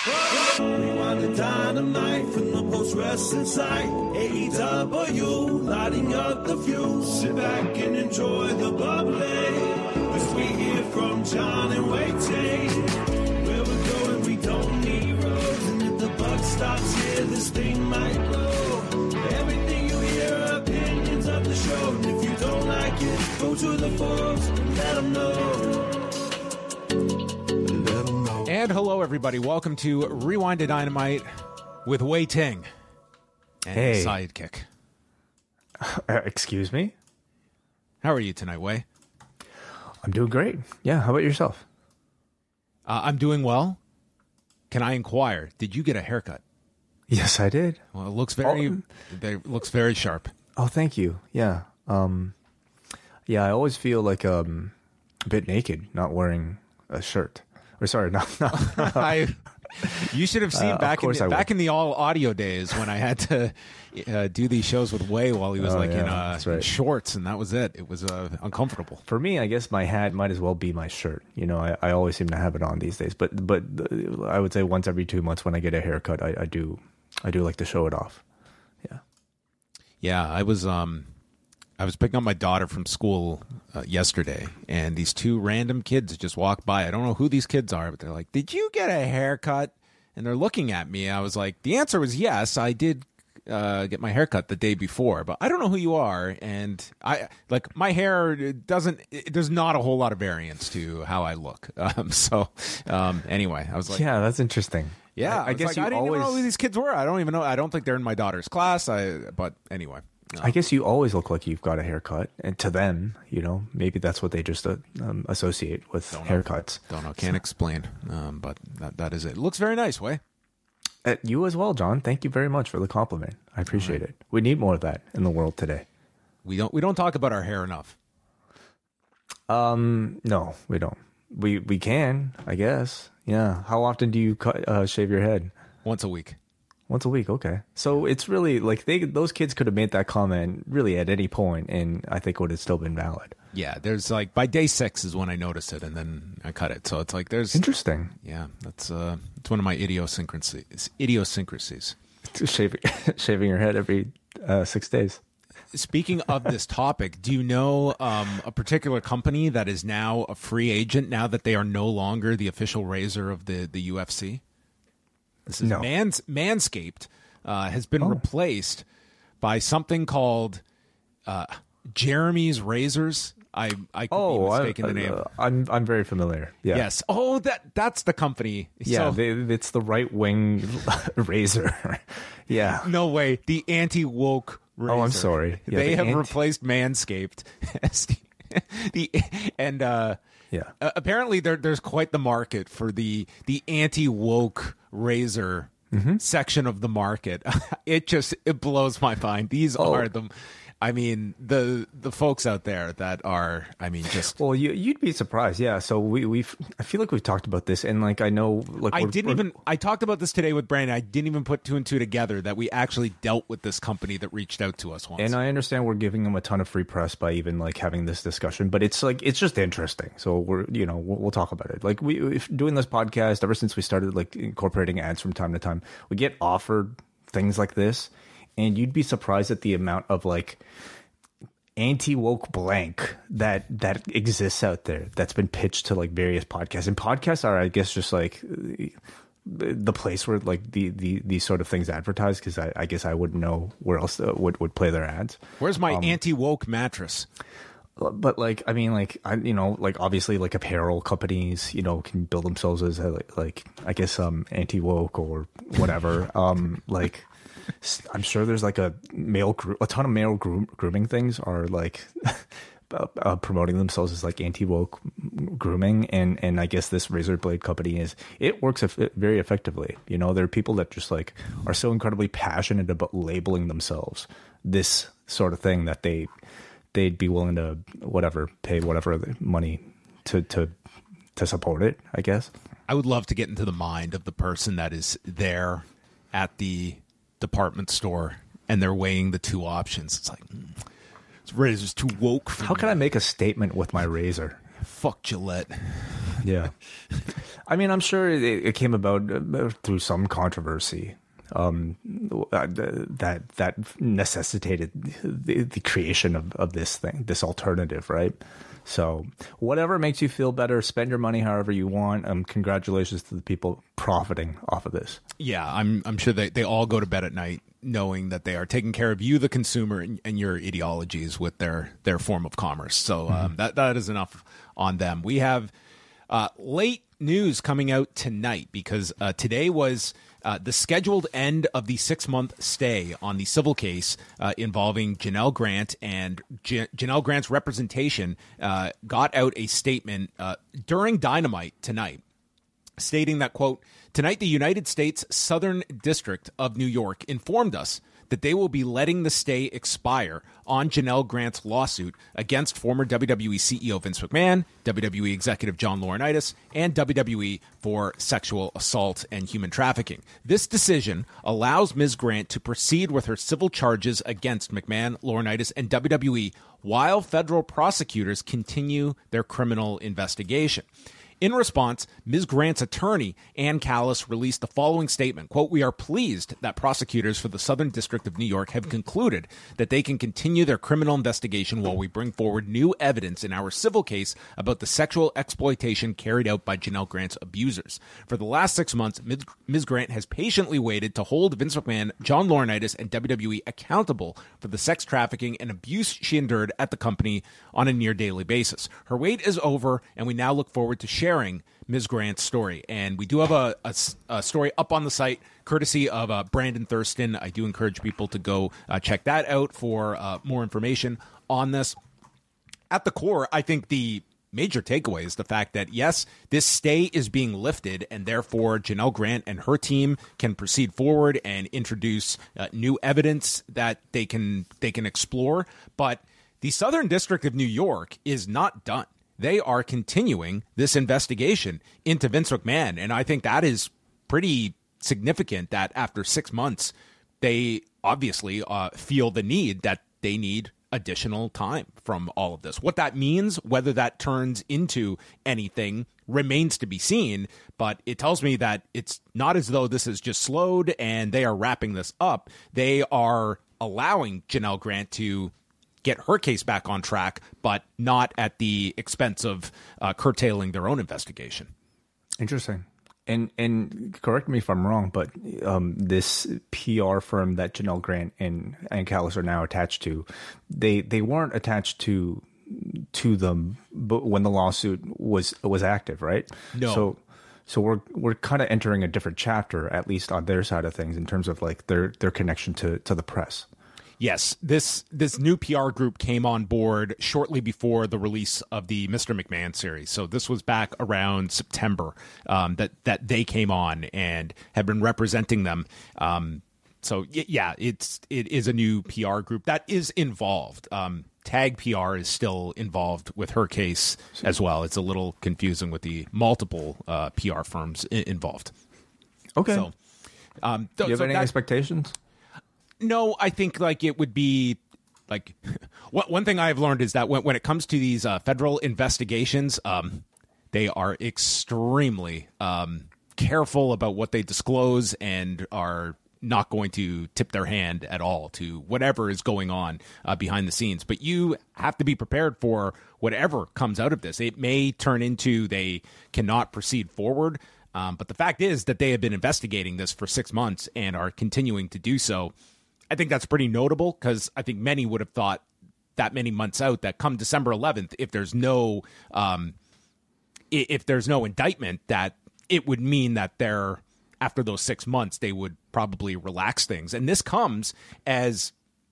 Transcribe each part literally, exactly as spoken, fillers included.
Rewind the dynamite from the post-wrestling site. A E W, lighting up the fuse. Sit back and enjoy the bubbly. Cause we hear from John and Wai Ting. Where we're going, we don't need roads. And if the buck stops here, this thing might blow. Everything you hear are opinions of the show. And if you don't like it, go to the forums and let them know. And hello, everybody. Welcome to Rewind to Dynamite with Wai Ting and Hey. his sidekick. Uh, excuse me? How are you tonight, Wai? I'm doing great. Yeah, how about yourself? Uh, I'm doing well. Can I inquire? Did you get a haircut? Yes, I did. Well, it looks very, Oh. it looks very sharp. Oh, thank you. Yeah. Um, yeah, I always feel like um, a bit naked not wearing a shirt. Or sorry, not. not I, you should have seen Uh, of back in course the, I back would. in the all audio days when I had to uh, do these shows with Wai while he was Oh, like in, yeah, uh, that's in right. shorts, and that was it. It was uh, uncomfortable. For me, I guess my hat might as well be my shirt. You know, I, I always seem to have it on these days. But but uh, I would say once every two months when I get a haircut, I, I do I do like to show it off. Yeah. Yeah, I was um I was picking up my daughter from school uh, yesterday, and these two random kids just walked by. I don't know who these kids are, but they're like, "Did you get a haircut?" And they're looking at me. I was like, the answer was yes, I did uh, get my haircut the day before, but I don't know who you are. And I like my hair doesn't. It, there's not a whole lot of variance to how I look. Um, so um, anyway, I was like, Yeah, that's interesting. yeah, I, I was guess like, you I didn't always. even know who these kids were. I don't even know. I don't think they're in my daughter's class. I but anyway. I guess you always look like you've got a haircut, and to them, you know, maybe that's what they just uh, um, associate with Don't know. haircuts. Don't know. Can't explain. Um, but that that is it. It looks very nice, Wai. Uh, you as well, John. Thank you very much for the compliment. I appreciate it. We need more of that in the world today. We don't we don't talk about our hair enough. Um, no, we don't. We we can, I guess. Yeah. How often do you cut, uh, shave your head? Once a week. Once a week. Okay. So it's really like they those kids could have made that comment really at any point, and I think it would have still been valid. Yeah, there's like by day six is when I noticed it, and then I cut it. So it's like there's Interesting. yeah, that's uh, it's one of my idiosyncrasies. Idiosyncrasies. Shaving shaving your head every uh, six days. Speaking of this topic, do you know um, a particular company that is now a free agent now that they are no longer the official razor of the, the U F C? This is No. Mans- Manscaped uh, has been Oh. replaced by something called uh, Jeremy's Razors. I I could Oh, be I, mistaken the name. uh, I'm I'm very familiar. Yeah. Yes. Oh, that that's the company. Yeah, So- they, it's the right wing razor. Yeah. no way. The anti-woke razor. Oh, I'm sorry. Yeah, they the have anti- replaced Manscaped as the, the and uh, Yeah. uh, apparently there there's quite the market for the the anti-woke razor Mm-hmm. section of the market. It just it blows my mind. These Oh. are the I mean the the folks out there that are I mean just Well, you you'd be surprised. Yeah. So we we've I feel like we've talked about this, and like I know like I we're- didn't we're- even. I talked about this today with Brandon. I didn't even put two and two together that we actually dealt with this company that reached out to us once. And I understand we're giving them a ton of free press by even like having this discussion, but it's like it's just interesting. So we're you know we'll, we'll talk about it. Like we if doing this podcast ever since we started like incorporating ads from time to time, we get offered things like this, and you'd be surprised at the amount of like anti-woke blank that that exists out there that's been pitched to like various podcasts. And podcasts are, I guess, just like the, the place where like the, the these sort of things advertised, because I, I guess I wouldn't know where else uh, would would play their ads. Where's my um, anti-woke mattress? But like I mean like I you know like obviously like apparel companies you know can build themselves as a, like, like I guess um anti-woke or whatever. um like I'm sure there's like a male gro- a ton of male groom- grooming things are like uh, promoting themselves as like anti-woke grooming, and and I guess this razor blade company is it works eff- very effectively. You know, there are people that just like are so incredibly passionate about labeling themselves this sort of thing that they they'd be willing to whatever pay whatever money to to to support it, I guess. I would love to get into the mind of the person that is there at the department store and they're weighing the two options. It's like, mm, this razor's too woke for How me. can I make a statement with my razor? Fuck Gillette. Yeah. I mean, I'm sure it, it came about uh, through some controversy um, uh, that that necessitated the, the creation of, of this thing, this alternative, right? So whatever makes you feel better, spend your money however you want. Um, congratulations to the people profiting off of this. Yeah, I'm I'm sure they, they all go to bed at night knowing that they are taking care of you, the consumer, and, and your ideologies with their, their form of commerce. So um, mm-hmm. that that is enough on them. We have uh, late news coming out tonight because uh, today was uh, the scheduled end of the six-month stay on the civil case uh, involving Janelle Grant, and J- Janelle Grant's representation uh, got out a statement uh, during Dynamite tonight stating that, quote, "Tonight, the United States Southern District of New York informed us that they will be letting the stay expire on Janelle Grant's lawsuit against former W W E C E O Vince McMahon, W W E executive John Laurinaitis, and W W E for sexual assault and human trafficking. This decision allows Miz Grant to proceed with her civil charges against McMahon, Laurinaitis, and W W E while federal prosecutors continue their criminal investigation." In response, Miz Grant's attorney, Ann Callis, released the following statement, quote, "We are pleased that prosecutors for the Southern District of New York have concluded that they can continue their criminal investigation while we bring forward new evidence in our civil case about the sexual exploitation carried out by Janelle Grant's abusers. For the last six months, Miz Grant has patiently waited to hold Vince McMahon, John Laurinaitis, and W W E accountable for the sex trafficking and abuse she endured at the company on a near-daily basis. Her wait is over, and we now look forward to sharing sharing Miz Grant's story." And we do have a, a, a story up on the site, courtesy of uh, Brandon Thurston. I do encourage people to go uh, check that out for uh, more information on this. At the core, I think the major takeaway is the fact that, yes, this stay is being lifted, and therefore Janelle Grant and her team can proceed forward and introduce uh, new evidence that they can they can explore. But the Southern District of New York is not done. They are continuing this investigation into Vince McMahon. And I think that is pretty significant that after six months, they obviously uh, feel the need that they need additional time from all of this. What that means, whether that turns into anything, remains to be seen. But it tells me that it's not as though this is just slowed and they are wrapping this up. They are allowing Janelle Grant to get her case back on track, but not at the expense of uh, curtailing their own investigation. Interesting. And and correct me if I'm wrong, but um, this P R firm that Janelle Grant and Ann Callis are now attached to, they they weren't attached to to them but when the lawsuit was was active, right? No. So so we're we're kind of entering a different chapter, at least on their side of things, in terms of like their their connection to to the press. Yes, this this new P R group came on board shortly before the release of the Mister McMahon series. So this was back around September um, that that they came on and have been representing them. Um, so yeah, it's it is a new P R group that is involved. Um, Tag P R is still involved with her case as well. It's a little confusing with the multiple uh, P R firms I- involved. Okay. So, um, do you have so any that, expectations? No, I think like it would be like one thing I've learned is that when, when it comes to these uh, federal investigations, um, they are extremely um, careful about what they disclose and are not going to tip their hand at all to whatever is going on uh, behind the scenes. But you have to be prepared for whatever comes out of this. It may turn into they cannot proceed forward. Um, but the fact is that they have been investigating this for six months and are continuing to do so. I think that's pretty notable because I think many would have thought that many months out that come December eleventh, if there's no um, if there's no indictment, that it would mean that they're after those six months they would probably relax things. And this comes as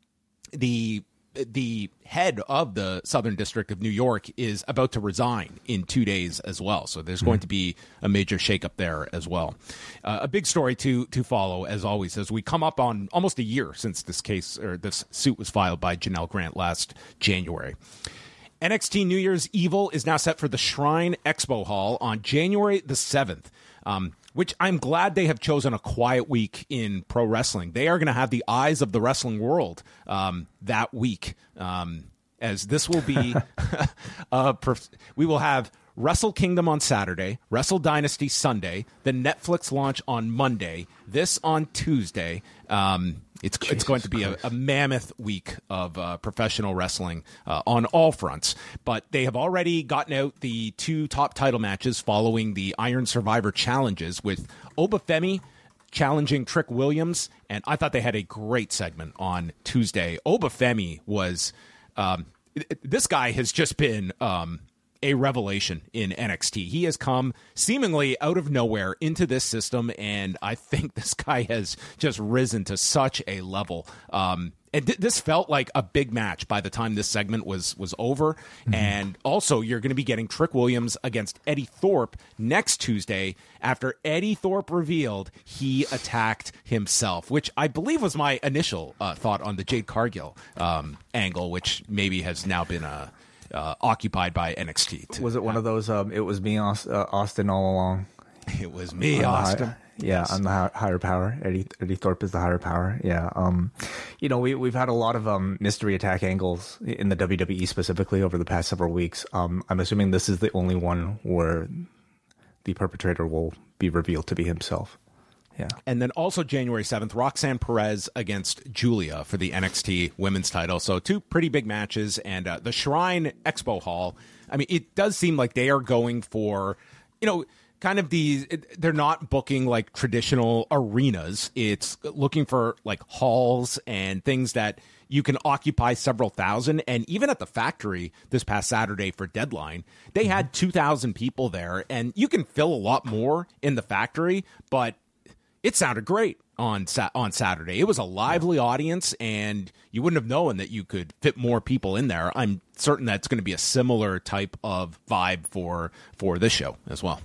the the head of the Southern District of New York is about to resign in two days as well. So there's mm-hmm. going to be a major shakeup there as well. Uh, a big story to to follow, as always, as we come up on almost a year since this case or this suit was filed by Janelle Grant last January. N X T New Year's Evil is now set for the Shrine Expo Hall on January the seventh. Um, which I'm glad they have chosen a quiet week in pro wrestling. They are going to have the eyes of the wrestling world um, that week. Um, as this will be uh, perf- we will have Wrestle Kingdom on Saturday, Wrestle Dynasty Sunday, the Netflix launch on Monday, this on Tuesday. Um, it's Jesus it's going to be a, a mammoth week of uh, professional wrestling uh, on all fronts. But they have already gotten out the two top title matches following the Iron Survivor challenges, with Obafemi challenging Trick Williams, and I thought they had a great segment on Tuesday. Obafemi was um, this guy has just been um, a revelation in N X T. He has come seemingly out of nowhere into this system, and I think this guy has just risen to such a level. Um, and th- this felt like a big match by the time this segment was was over. Mm-hmm. And also, you're going to be getting Trick Williams against Eddie Thorpe next Tuesday, after Eddie Thorpe revealed he attacked himself, which I believe was my initial uh, thought on the Jade Cargill um, angle, which maybe has now been uh, uh, occupied by N X T. To, was it one uh, of those, um, it was me, Austin, uh, Austin all along? It was me, uh, Austin. High, yeah, yes. I'm the high, higher power. Eddie, Eddie Thorpe is the higher power. Yeah. Um, you know, we, we've had a lot of um, mystery attack angles in the W W E specifically over the past several weeks. Um, I'm assuming this is the only one where the perpetrator will be revealed to be himself. Yeah. And then also January seventh, Roxanne Perez against Julia for the N X T women's title. So two pretty big matches. And uh, the Shrine Expo Hall, I mean, it does seem like they are going for, you know, kind of these, they're not booking like traditional arenas. It's looking for like halls and things that you can occupy several thousand. And even at the factory this past Saturday for Deadline, they had two thousand people there, and you can fill a lot more in the factory, but it sounded great on sa- on Saturday. It was a lively audience, and you wouldn't have known that you could fit more people in there. I'm certain that's going to be a similar type of vibe for for this show as well.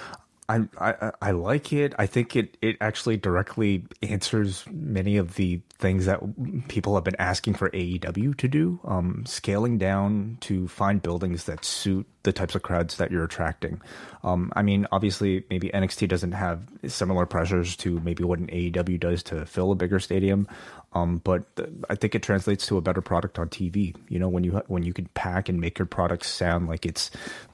I, I I like it. I think it, it actually directly answers many of the things that people have been asking for A E W to do. Um, scaling down to find buildings that suit the types of crowds that you're attracting. Um, I mean, obviously, maybe N X T doesn't have similar pressures to maybe what an A E W does to fill a bigger stadium. Um, but th- I think it translates to a better product on T V. You know, when you ha- when you can pack and make your products sound like it's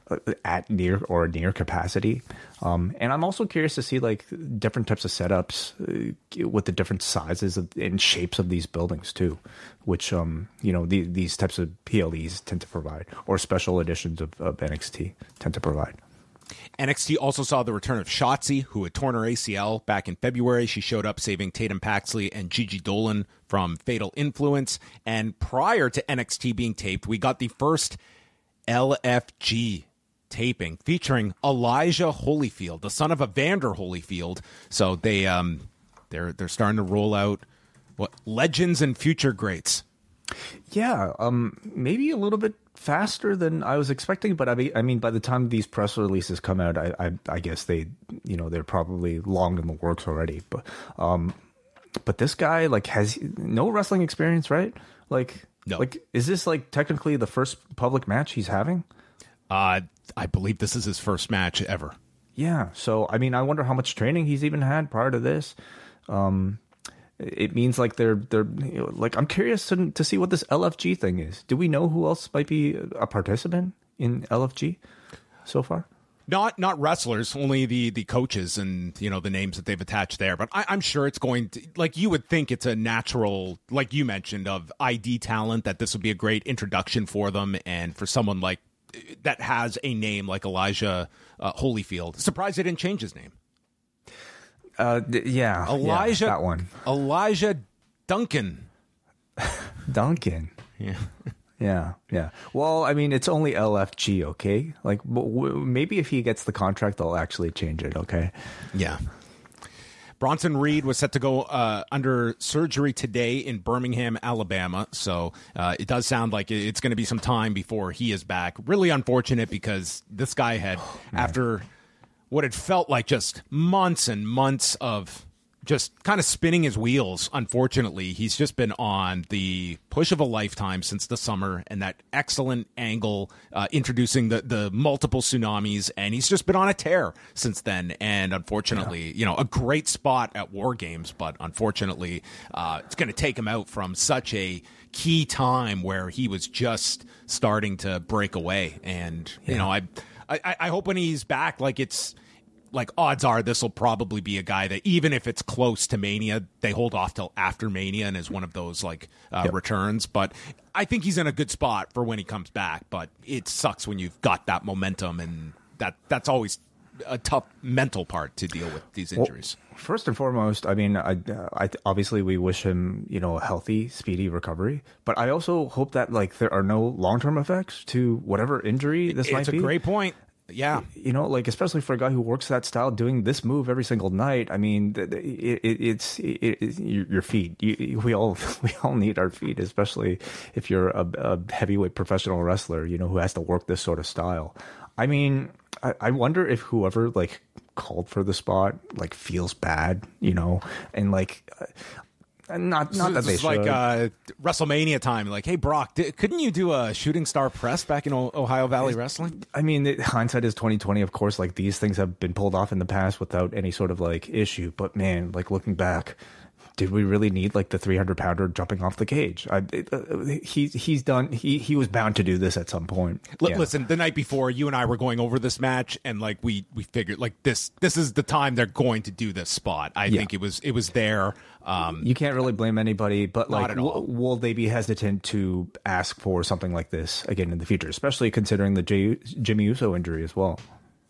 at near or near capacity. Um, and I'm also curious to see like different types of setups uh, with the different sizes of, and shapes of these buildings too, which, um, you know, the, these types of P L Es tend to provide, or special editions of, of N X T tend to provide. N X T also saw the return of Shotzi, who had torn her A C L back in February. She showed up saving Tatum Paxley and Gigi Dolan from Fatal Influence. And prior to N X T being taped, we got the first L F G taping featuring Elijah Holyfield, the son of Evander Holyfield. So they um they're they're starting to roll out what legends and future greats. Yeah, um maybe a little bit faster than I was expecting, but I mean, I mean by the time these press releases come out, I I, I guess they you know they're probably long in the works already. But um but this guy like has no wrestling experience, right? Like no. Like is this like technically the first public match he's having? Uh I believe this is his first match ever. Yeah. So, I mean, I wonder how much training he's even had prior to this. Um, it means like they're, they're you know, like, I'm curious to, to see what this L F G thing is. Do we know who else might be a participant in L F G so far? Not not wrestlers, only the, the coaches and, you know, the names that they've attached there. But I, I'm sure it's going to, like, you would think it's a natural, like you mentioned, of I D talent, that this would be a great introduction for them. And for someone like that has a name like Elijah uh, Holyfield. Surprised they didn't change his name. Uh, th- yeah, Elijah, yeah, that one. Elijah Duncan. Duncan. Yeah. Yeah, yeah. Well, I mean, it's only L F G, okay? Like, w- w- maybe if he gets the contract, they'll actually change it, okay? Yeah. Bronson Reed was set to go uh, under surgery today in Birmingham, Alabama. So uh, it does sound like it's going to be some time before he is back. Really unfortunate, because this guy had, oh, after what it felt like just months and months of just kind of spinning his wheels. Unfortunately, he's just been on the push of a lifetime since the summer, and that excellent angle uh, introducing the the multiple tsunamis, and he's just been on a tear since then. And unfortunately, yeah. you know, a great spot at War Games, but unfortunately, uh, it's going to take him out from such a key time where he was just starting to break away. And yeah. you know, I, I I hope when he's back, like it's. Like, odds are this will probably be a guy that even if it's close to Mania, they hold off till after Mania and is one of those, like, uh, yep. returns. But I think he's in a good spot for when he comes back. But it sucks when you've got that momentum, and that that's always a tough mental part to deal with these injuries. Well, first and foremost, I mean, I, I obviously we wish him, you know, a healthy, speedy recovery. But I also hope that, like, there are no long-term effects to whatever injury this it's might be. It's a great point. Yeah. You know, like, especially for a guy who works that style, doing this move every single night. I mean, it, it, it's it, it, your feet. You, we all we all need our feet, especially if you're a, a heavyweight professional wrestler, you know, who has to work this sort of style. I mean, I, I wonder if whoever, like, called for the spot, like, feels bad, you know, and, like... Uh, Not, not that they it's should. like uh, WrestleMania time. Like, hey, Brock, did, couldn't you do a shooting star press back in o- Ohio Valley Wrestling? I mean, it, hindsight is twenty twenty. Of course, like, these things have been pulled off in the past without any sort of, like, issue. But man, like, looking back, did we really need, like, the three hundred pounder jumping off the cage? I, it, uh, he he's done. He he was bound to do this at some point. L- yeah. Listen, the night before, you and I were going over this match, and like we we figured, like this this is the time they're going to do this spot. I yeah. think it was it was there. Um, you can't really blame anybody, but like, w- will they be hesitant to ask for something like this again in the future, especially considering the J- Jimmy Uso injury as well?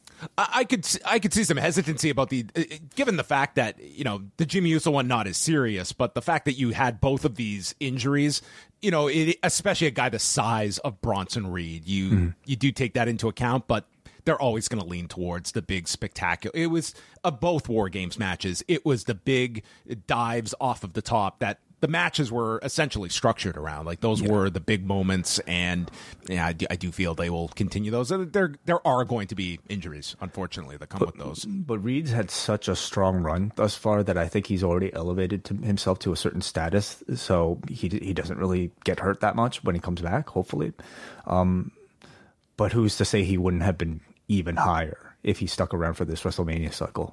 I could I could see some hesitancy about the given the fact that, you know, the Jimmy Uso one not as serious, but the fact that you had both of these injuries, you know, it, especially a guy the size of Bronson Reed, you mm. you do take that into account, but they're always going to lean towards the big spectacular. It was of both War Games matches. It was the big dives off of the top that the matches were essentially structured around. Like, those yeah. were the big moments, and yeah, I do, I do feel they will continue those. There, there are going to be injuries, unfortunately, that come but, with those. But Reed's had such a strong run thus far that I think he's already elevated to himself to a certain status, so he he doesn't really get hurt that much when he comes back, hopefully. Um, but who's to say he wouldn't have been even higher if he stuck around for this WrestleMania cycle?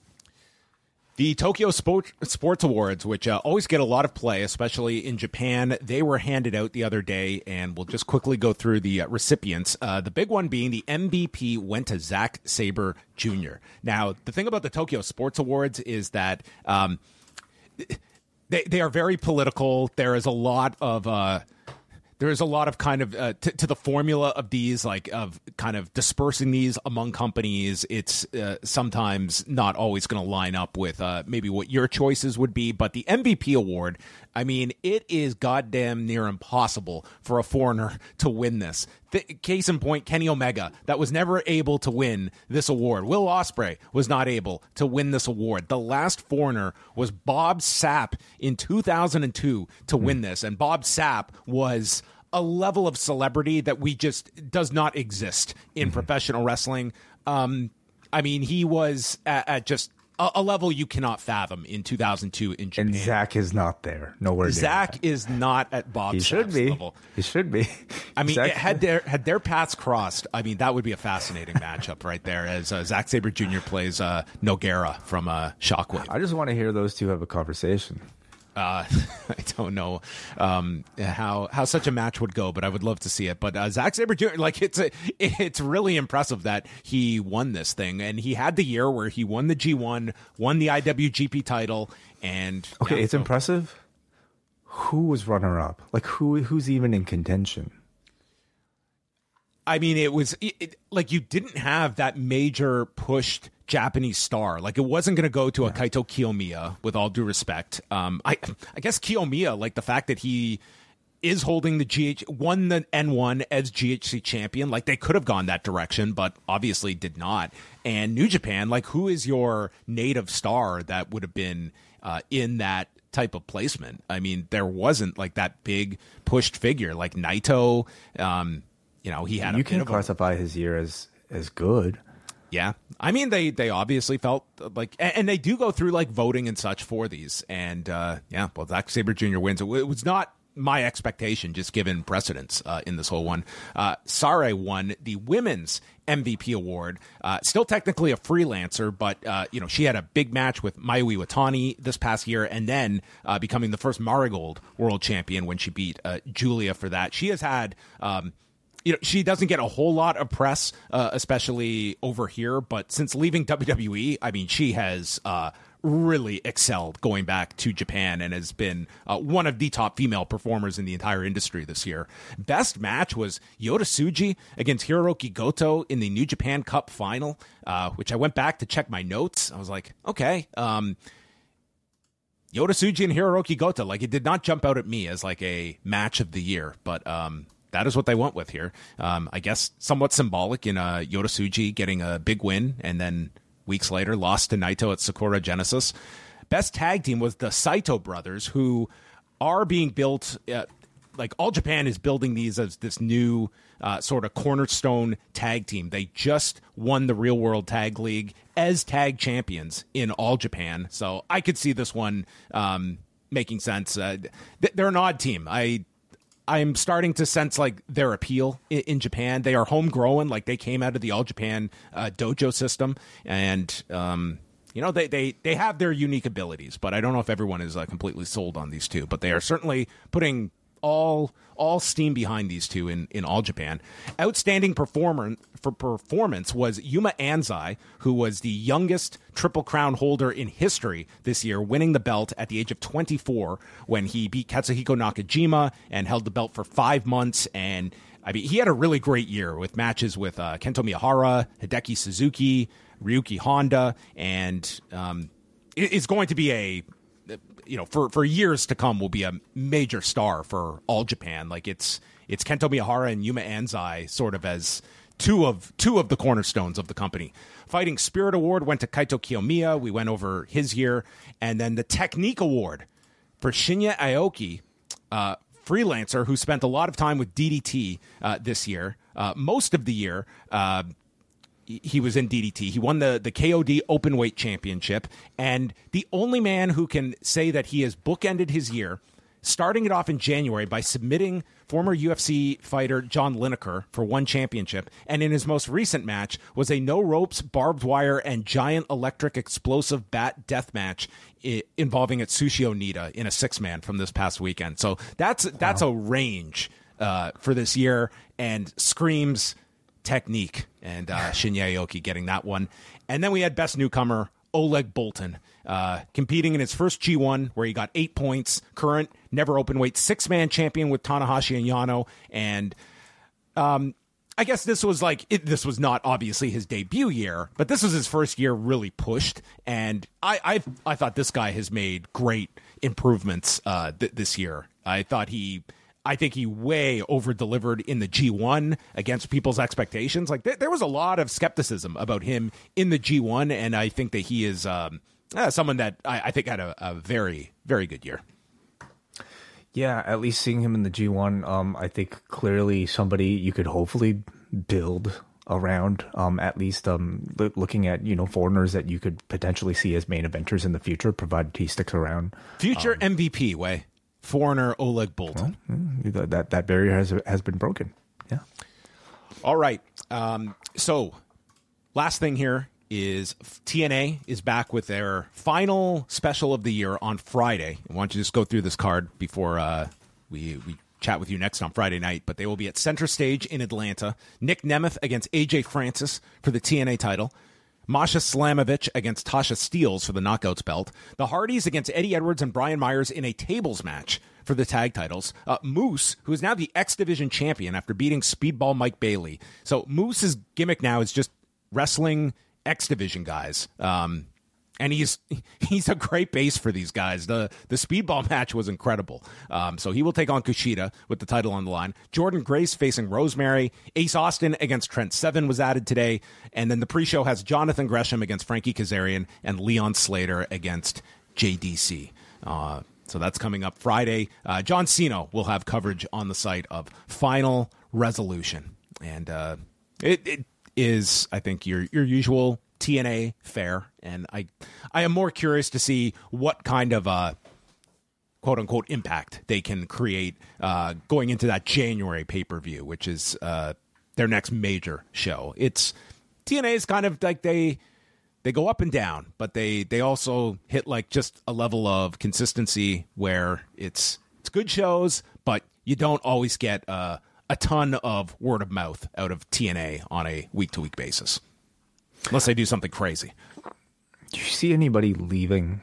The Tokyo Sport, Sports Awards, which uh, always get a lot of play, especially in Japan, they were handed out the other day, and we'll just quickly go through the uh, recipients. Uh, the big one being the M V P went to Zack Sabre Junior Now, the thing about the Tokyo Sports Awards is that um, they they are very political. There is a lot of... Uh, There is a lot of kind of uh, t- to the formula of these, like of kind of dispersing these among companies. It's uh, sometimes not always going to line up with uh, maybe what your choices would be. But the M V P award, I mean, it is goddamn near impossible for a foreigner to win this. Th- case in point, Kenny Omega, that was never able to win this award. Will Ospreay was not able to win this award. The last foreigner was Bob Sapp in two thousand two to mm. win this. And Bob Sapp was a level of celebrity that we just does not exist in mm-hmm. professional wrestling. Um, I mean, he was at, at just a, a level you cannot fathom in two thousand two in Japan. And Zach is not there. Nowhere near Zach that. is not at Bob He Sapp's should be. level. He should be. I mean, Zach- it, had their had their paths crossed, I mean, that would be a fascinating matchup right there, as uh, Zack Sabre Junior plays uh, Nogueira from uh, Shockwave. I just want to hear those two have a conversation. Uh, I don't know um, how how such a match would go, but I would love to see it. But uh, Zack Sabre Junior, like, it's a, it's really impressive that he won this thing, and he had the year where he won the G one, won the I W G P title, and okay, yeah, it's so, impressive. Who was runner up? Like, who who's even in contention? I mean, it was it, it, like you didn't have that major pushed Japanese star. Like, it wasn't going to go to a Kaito Kiyomiya, with all due respect. Um, I I guess Kiyomiya, like the fact that he is holding the G H, won the N one as G H C champion. Like, they could have gone that direction, but obviously did not. And New Japan, like, who is your native star that would have been uh, in that type of placement? I mean, there wasn't like that big pushed figure like Naito. Um, you know, he had. You a can bit of classify a, his year as as good. Yeah, I mean, they, they obviously felt like, and, and they do go through like voting and such for these. And uh, yeah, well, Zack Sabre Junior wins. It, it was not my expectation, just given precedence uh, in this whole one. Uh, Sarray won the women's M V P award. Uh, still technically a freelancer, but uh, you know, she had a big match with Mayu Iwatani this past year, and then uh, becoming the first Marigold world champion when she beat uh, Julia for that. She has had. Um, You know, she doesn't get a whole lot of press, uh, especially over here. But since leaving W W E, I mean, she has uh, really excelled going back to Japan and has been uh, one of the top female performers in the entire industry this year. Best match was Yota Tsuji against Hiroki Goto in the New Japan Cup final, uh, which I went back to check my notes. I was like, okay, um, Yota Tsuji and Hiroki Goto, like it did not jump out at me as like a match of the year, but um, that is what they went with here. Um, I guess somewhat symbolic in uh, Yota Tsuji getting a big win and then weeks later lost to Naito at Sakura Genesis. Best tag team was the Saito brothers, who are being built, uh, like All Japan is building these as this new uh, sort of cornerstone tag team. They just won the Real World Tag League as tag champions in All Japan. So I could see this one um, making sense. Uh, they're an odd team. I I'm starting to sense like their appeal in, in Japan. They are homegrown, like they came out of the All Japan uh, dojo system, and um, you know they, they they have their unique abilities. But I don't know if everyone is uh, completely sold on these two. But they are certainly putting all all steam behind these two in, in All Japan. Outstanding performer for performance was Yuma Anzai, who was the youngest Triple Crown holder in history this year, winning the belt at the age of twenty-four when he beat Katsuhiko Nakajima and held the belt for five months. And I mean, he had a really great year with matches with uh, Kento Miyahara, Hideki Suzuki, Ryuki Honda, and um, it, it's going to be a you know, for, for years to come, will be a major star for All Japan. Like it's it's Kento Miyahara and Yuma Anzai sort of as two of two of the cornerstones of the company. Fighting Spirit Award went to Kaito Kiyomiya. We went over his year. And then the Technique Award for Shinya Aoki, uh, freelancer who spent a lot of time with D D T uh, this year. Uh, most of the year, uh, he was in D D T. He won the, the K O D Openweight Championship, and the only man who can say that he has bookended his year, starting it off in January by submitting former U F C fighter John Lineker for one championship, and in his most recent match was a no-ropes, barbed wire, and giant electric explosive bat death match I- involving Atsushi Onita in a six-man from this past weekend. So that's that's wow. a range uh, for this year, and screams technique, and uh, Shinya Aoki getting that one. And then we had Best Newcomer, Oleg Boltin, uh, competing in his first G one, where he got eight points, current never openweight six-man champion with Tanahashi and Yano. And um, I guess this was like, it, this was not obviously his debut year, but this was his first year really pushed. And I I, I thought this guy has made great improvements uh, th- this year. I thought he... I think he way over-delivered in the G one against people's expectations. Like th- there was a lot of skepticism about him in the G one, and I think that he is um, uh, someone that I, I think had a, a very, very good year. Yeah, at least seeing him in the G one, um, I think clearly somebody you could hopefully build around. Um, at least um, lo- looking at you know foreigners that you could potentially see as main eventers in the future, provided he sticks around. Future um, M V P, way. Foreigner Oleg Boltin. Well, that that barrier has has been broken. Yeah. All right. Um, so, last thing here is T N A is back with their final special of the year on Friday. I want you to just go through this card before uh, we we chat with you next on Friday night. But they will be at Center Stage in Atlanta. Nick Nemeth against A J Francis for the T N A title. Masha Slamovich against Tasha Steelz for the Knockouts belt. The Hardys against Eddie Edwards and Brian Myers in a tables match for the tag titles. Uh, Moose, who is now the X Division champion after beating Speedball Mike Bailey. So Moose's gimmick now is just wrestling X Division guys. Um, and he's he's a great base for these guys. The the Speedball match was incredible. Um, so he will take on Kushida with the title on the line. Jordan Grace facing Rosemary. Ace Austin against Trent Seven was added today. And then the pre-show has Jonathan Gresham against Frankie Kazarian and Leon Slater against J D C. Uh, so that's coming up Friday. Uh, John Cena will have coverage on the site of Final Resolution. And uh, it, it is, I think, your your usual T N A fair, and I I am more curious to see what kind of uh, quote unquote impact they can create uh, going into that January pay per view, which is uh, their next major show. It's T N A is kind of like they they go up and down, but they they also hit like just a level of consistency where it's it's good shows, but you don't always get uh, a ton of word of mouth out of T N A on a week to week basis. Unless they do something crazy. Do you see anybody leaving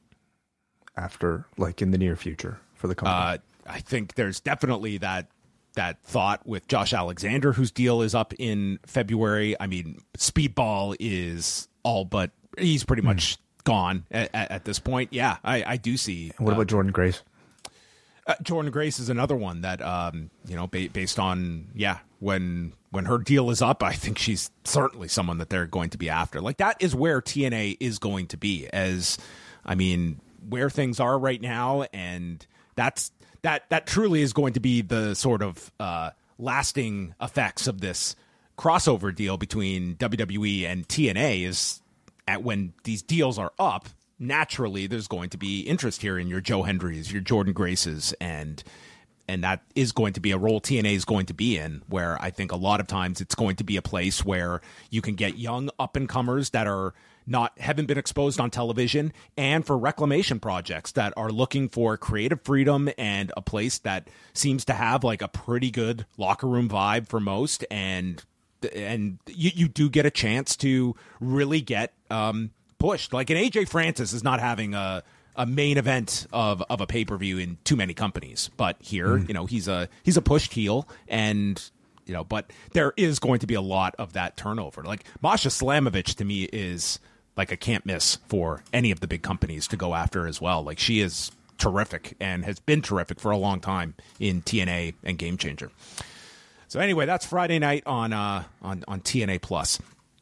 after, like, in the near future for the company? Uh, I think there's definitely that that thought with Josh Alexander, whose deal is up in February. I mean, Speedball is all but he's pretty much mm. gone at, at, at this point. Yeah, I, I do see. And what uh, about Jordan Grace? Uh, Jordan Grace is another one that, um, you know, ba- based on, yeah, when when her deal is up, I think she's certainly someone that they're going to be after. Like, that is where T N A is going to be, as, I mean, where things are right now, and that's that that truly is going to be the sort of uh, lasting effects of this crossover deal between W W E and T N A is at when these deals are up. Naturally, there's going to be interest here in your Joe Hendrys, your Jordan Graces, and and that is going to be a role T N A is going to be in, where I think a lot of times it's going to be a place where you can get young up-and-comers that are not haven't been exposed on television, and for reclamation projects that are looking for creative freedom and a place that seems to have like a pretty good locker room vibe for most, and and you, you do get a chance to really get um, pushed. Like an A J Francis is not having a a main event of, of a pay-per-view in too many companies, but here, mm. you know, he's a he's a pushed heel, and you know, but there is going to be a lot of that turnover. Like Masha Slamovich to me is like a can't miss for any of the big companies to go after as well. Like, she is terrific and has been terrific for a long time in T N A and Game Changer. So anyway, that's Friday night on uh, on on T N A Plus.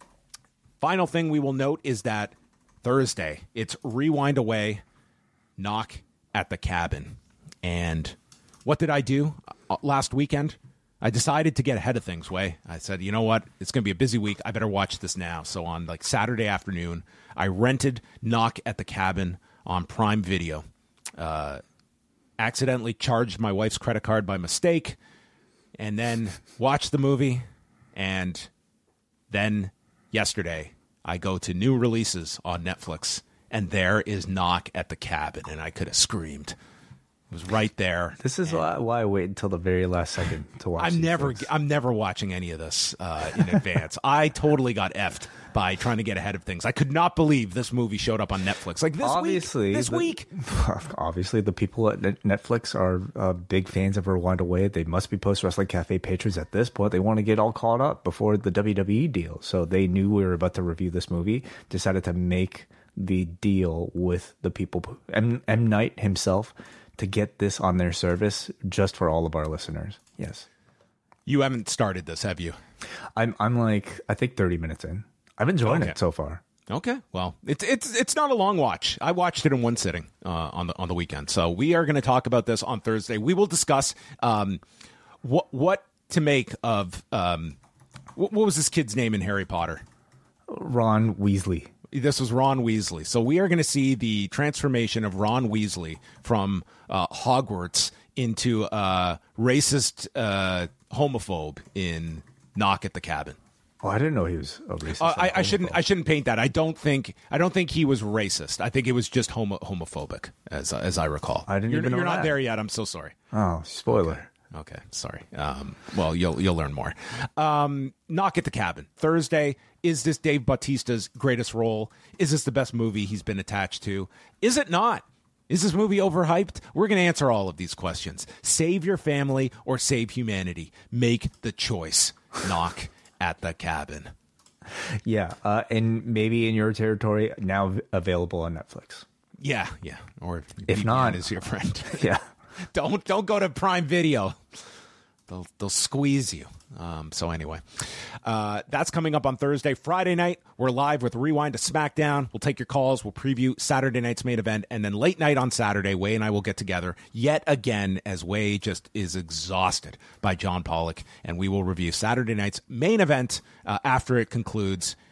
Final thing we will note is that Thursday, it's Rewind Away, Knock at the Cabin. And what did I do last weekend? I decided to get ahead of things, Way. I said, you know what? It's going to be a busy week. I better watch this now. So on like Saturday afternoon, I rented Knock at the Cabin on Prime Video. Uh, accidentally charged my wife's credit card by mistake, and then watched the movie. And then yesterday, I go to new releases on Netflix, and there is Knock at the Cabin, and I could have screamed. It was right there. This is why, why I wait until the very last second to watch. I'm never, things. I'm never watching any of this uh, in advance. I totally got effed by trying to get ahead of things. I could not believe this movie showed up on Netflix. Like this obviously, week, this the, week. Obviously, the people at Netflix are uh, big fans of Rewind Away. They must be Post Wrestling Cafe patrons at this point. They want to get all caught up before the W W E deal. So they knew we were about to review this movie. Decided to make the deal with the people. M. M. Night himself, to get this on their service just for all of our listeners. Yes. You haven't started this, have you? I'm I'm like, I think thirty minutes in. I've enjoyed okay. it so far. Okay. Well, it's it's it's not a long watch. I watched it in one sitting uh, on the on the weekend. So we are going to talk about this on Thursday. We will discuss um, what what to make of um, what, what was this kid's name in Harry Potter? Ron Weasley. This was Ron Weasley. So we are going to see the transformation of Ron Weasley from uh, Hogwarts into a racist uh, homophobe in Knock at the Cabin. Oh, I didn't know he was a racist. Uh, I, I shouldn't. I shouldn't paint that. I don't think. I don't think he was racist. I think it was just homo, homophobic, as as I recall. I didn't you're, even know You're that. not there yet. I'm so sorry. Oh, spoiler. Okay, okay sorry. Um, well, you'll you'll learn more. Um, Knock at the Cabin Thursday. Is this Dave Bautista's greatest role? Is this the best movie he's been attached to? Is it not? Is this movie overhyped? We're going to answer all of these questions. Save your family or save humanity. Make the choice. Knock at the Cabin. Yeah, uh, and maybe in your territory, now available on Netflix. Yeah, yeah. Or if not, is your friend. Yeah. don't don't go to Prime Video. They'll they'll squeeze you. Um, so anyway, uh, that's coming up on Thursday. Friday night, we're live with Rewind to SmackDown. We'll take your calls. We'll preview Saturday night's main event. And then late night on Saturday, Way and I will get together yet again as Way just is exhausted by John Pollock. And we will review Saturday night's main event uh, after it concludes.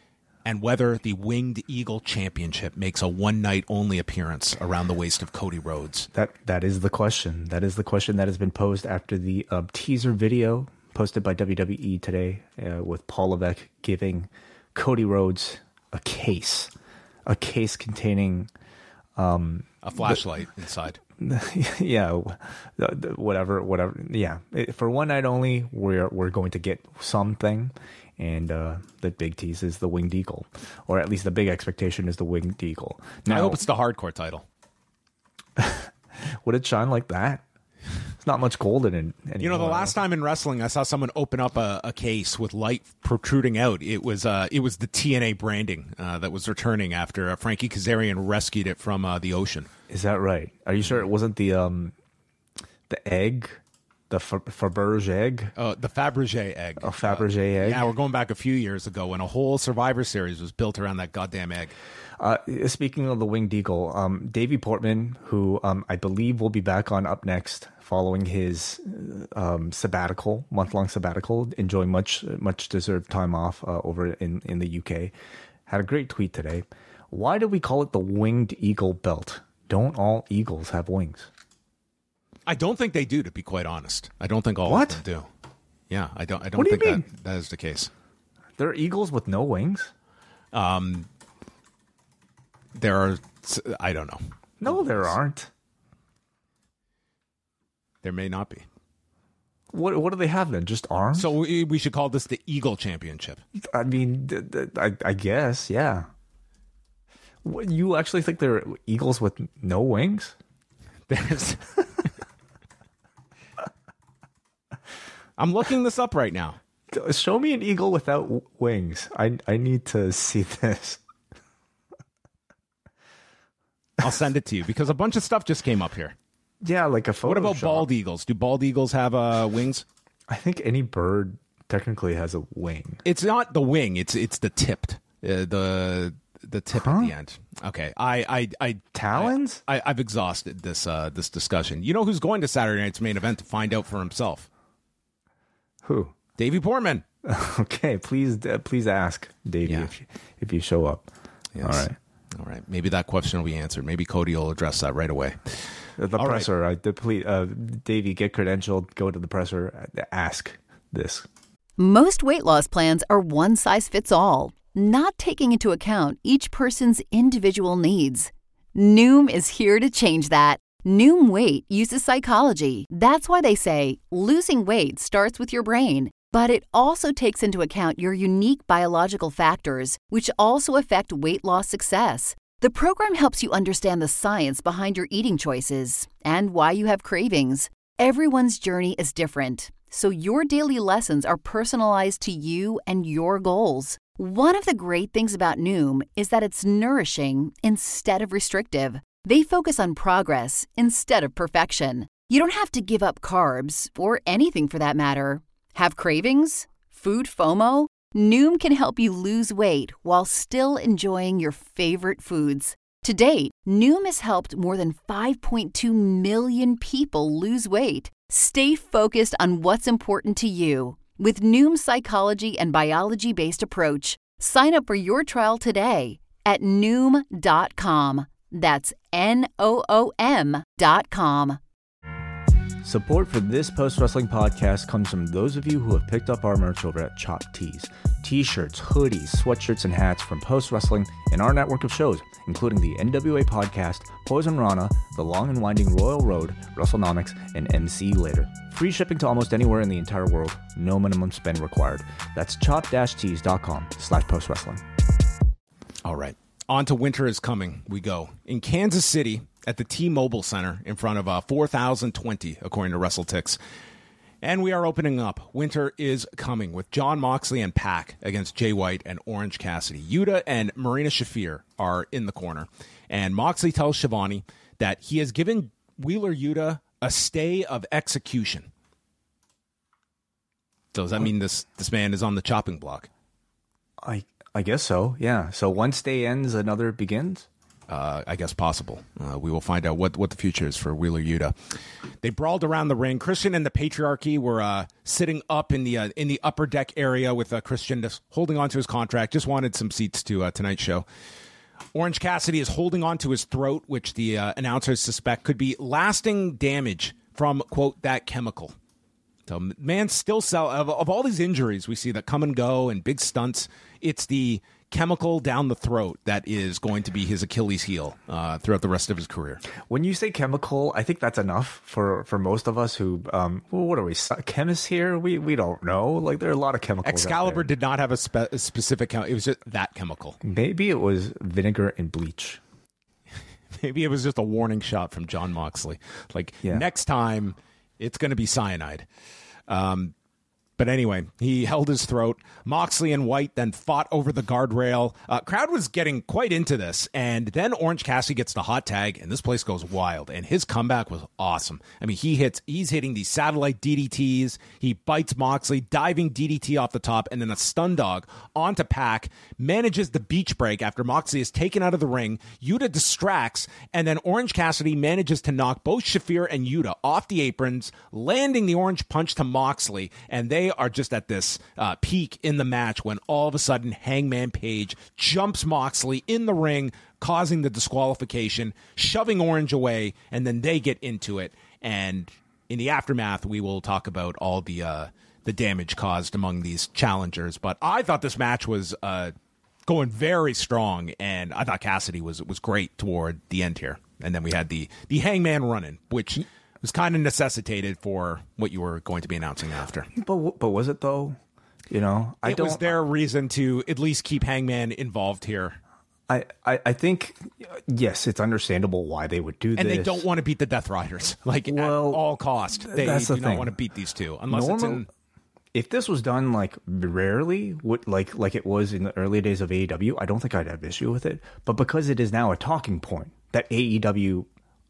and whether the Winged Eagle Championship makes a one-night-only appearance around the waist of Cody Rhodes. That That is the question. That is the question that has been posed after the uh, teaser video posted by W W E today uh, with Paul Levesque giving Cody Rhodes a case. A case containing... Um, a flashlight the, inside. Yeah, whatever, whatever. Yeah, for one night only, we're we're going to get something, and uh, the big tease is the Winged Eagle, or at least the big expectation is the Winged Eagle. Now, I hope it's the hardcore title. Would it shine like that? It's not much gold in it anymore. You know, the last time in wrestling, I saw someone open up a, a case with light protruding out. It was uh, it was the T N A branding uh, that was returning after uh, Frankie Kazarian rescued it from uh, the ocean. Is that right? Are you sure it wasn't the um, the egg, the Faberge egg? Uh, the Fabergé egg. Oh, Fabergé uh, egg. Yeah, we're going back a few years ago when a whole Survivor Series was built around that goddamn egg. Uh, speaking of the Winged Eagle, um, Davey Portman, who um, I believe will be back on Up Next following his um, sabbatical, month-long sabbatical, enjoying much much deserved time off uh, over in, in the U K, had a great tweet today. Why do we call it the Winged Eagle belt? Don't all eagles have wings? I don't think they do, to be quite honest. I don't think all what? of them do. Yeah, I don't. I don't what do think you mean? that that is the case. There are eagles with no wings. Um, there are. I don't know. No, there aren't. There may not be. What What do they have then? Just arms? So we, we should call this the Eagle Championship. I mean, th- th- I, I guess, yeah. What, you actually think there are eagles with no wings? There's. I'm looking this up right now. Show me an eagle without w- wings. I I need to see this. I'll send it to you because a bunch of stuff just came up here. Yeah, like a photo. What about shot. bald eagles? Do bald eagles have uh, wings? I think any bird technically has a wing. It's not the wing. It's it's the tipped uh, the the tip huh? at the end. Okay, I I, I talons. I, I, I've exhausted this uh, this discussion. You know who's going to Saturday night's main event to find out for himself? Who? Davey Portman. Okay, please uh, please ask Davey yeah. if you, if you show up. Yes. All right. All right. Maybe that question will be answered. Maybe Cody will address that right away. The All presser, right. I deplete. Uh, Davey, get credentialed. Go to the presser. Ask this. Most weight loss plans are one size fits all, not taking into account each person's individual needs. Noom is here to change that. Noom Weight uses psychology. That's why they say losing weight starts with your brain. But it also takes into account your unique biological factors, which also affect weight loss success. The program helps you understand the science behind your eating choices and why you have cravings. Everyone's journey is different, so your daily lessons are personalized to you and your goals. One of the great things about Noom is that it's nourishing instead of restrictive. They focus on progress instead of perfection. You don't have to give up carbs, or anything for that matter. Have cravings? Food FOMO? Noom can help you lose weight while still enjoying your favorite foods. To date, Noom has helped more than five point two million people lose weight. Stay focused on what's important to you with Noom's psychology and biology-based approach. Sign up for your trial today at Noom dot com. That's N O O M dot com. Support for this post-wrestling podcast comes from those of you who have picked up our merch over at Chopped Tees. T-shirts, hoodies, sweatshirts, and hats from post-wrestling and our network of shows, including the N W A Podcast, Poison Rana, The Long and Winding Royal Road, WrestleNomics, and M C Later. Free shipping to almost anywhere in the entire world. No minimum spend required. That's chop-tees.com slash post-wrestling. All right. On to Winter is Coming. We go. In Kansas City, at the T-Mobile Center in front of uh, four thousand twenty, according to WrestleTix. And we are opening up. Winter is Coming with Jon Moxley and Pac against Jay White and Orange Cassidy. Yuta and Marina Shafir are in the corner. And Moxley tells Shivani that he has given Wheeler Yuta a stay of execution. So does that mean this, this man is on the chopping block? I I guess so, yeah. So one stay ends, another begins? uh, I guess, possible. Uh, we will find out what, what the future is for Wheeler Yuta. They brawled around the ring. Christian and the Patriarchy were uh, sitting up in the uh, in the upper deck area with uh, Christian just holding on to his contract. Just wanted some seats to uh, tonight's show. Orange Cassidy is holding on to his throat, which the uh, announcers suspect could be lasting damage from, quote, that chemical. So, man, still sell of, of all these injuries we see that come and go and big stunts, it's the chemical down the throat that is going to be his Achilles heel uh, throughout the rest of his career. When you say chemical, I think that's enough for, for most of us who, um, well, what are we, chemists here? We we don't know. Like, there are a lot of chemicals. Excalibur did not have a, spe- a specific chemical. It was just that chemical. Maybe it was vinegar and bleach. Maybe it was just a warning shot from Jon Moxley. Like, yeah. Next time, it's going to be cyanide. Um, but anyway, he held his throat. Moxley and White then fought over the guardrail. Uh, crowd was getting quite into this. And then Orange Cassidy gets the hot tag, and this place goes wild. And his comeback was awesome. I mean, he hits, he's hitting these satellite D D Ts. He bites Moxley, diving D D T off the top, and then a stun dog onto Pac. Manages the beach break after Moxley is taken out of the ring. Yuta distracts, and then Orange Cassidy manages to knock both Shafir and Yuta off the aprons, landing the orange punch to Moxley. And they are just at this uh, peak in the match when all of a sudden Hangman Page jumps Moxley in the ring, causing the disqualification, shoving Orange away, and then they get into it. And in the aftermath, we will talk about all the uh, the damage caused among these challengers. But I thought this match was uh, going very strong, and I thought Cassidy was was great toward the end here. And then we had the the Hangman run-in, which was kind of necessitated for what you were going to be announcing after. But but was it though? You know, I it don't. Was their reason to at least keep Hangman involved here. I, I, I think yes, it's understandable why they would do and this. And they don't want to beat the Death Riders like well, at all cost. They that's do the not thing. want to beat these two unless Normal, it's in. If this was done like rarely, what like like it was in the early days of A E W, I don't think I'd have issue with it. But because it is now a talking point that A E W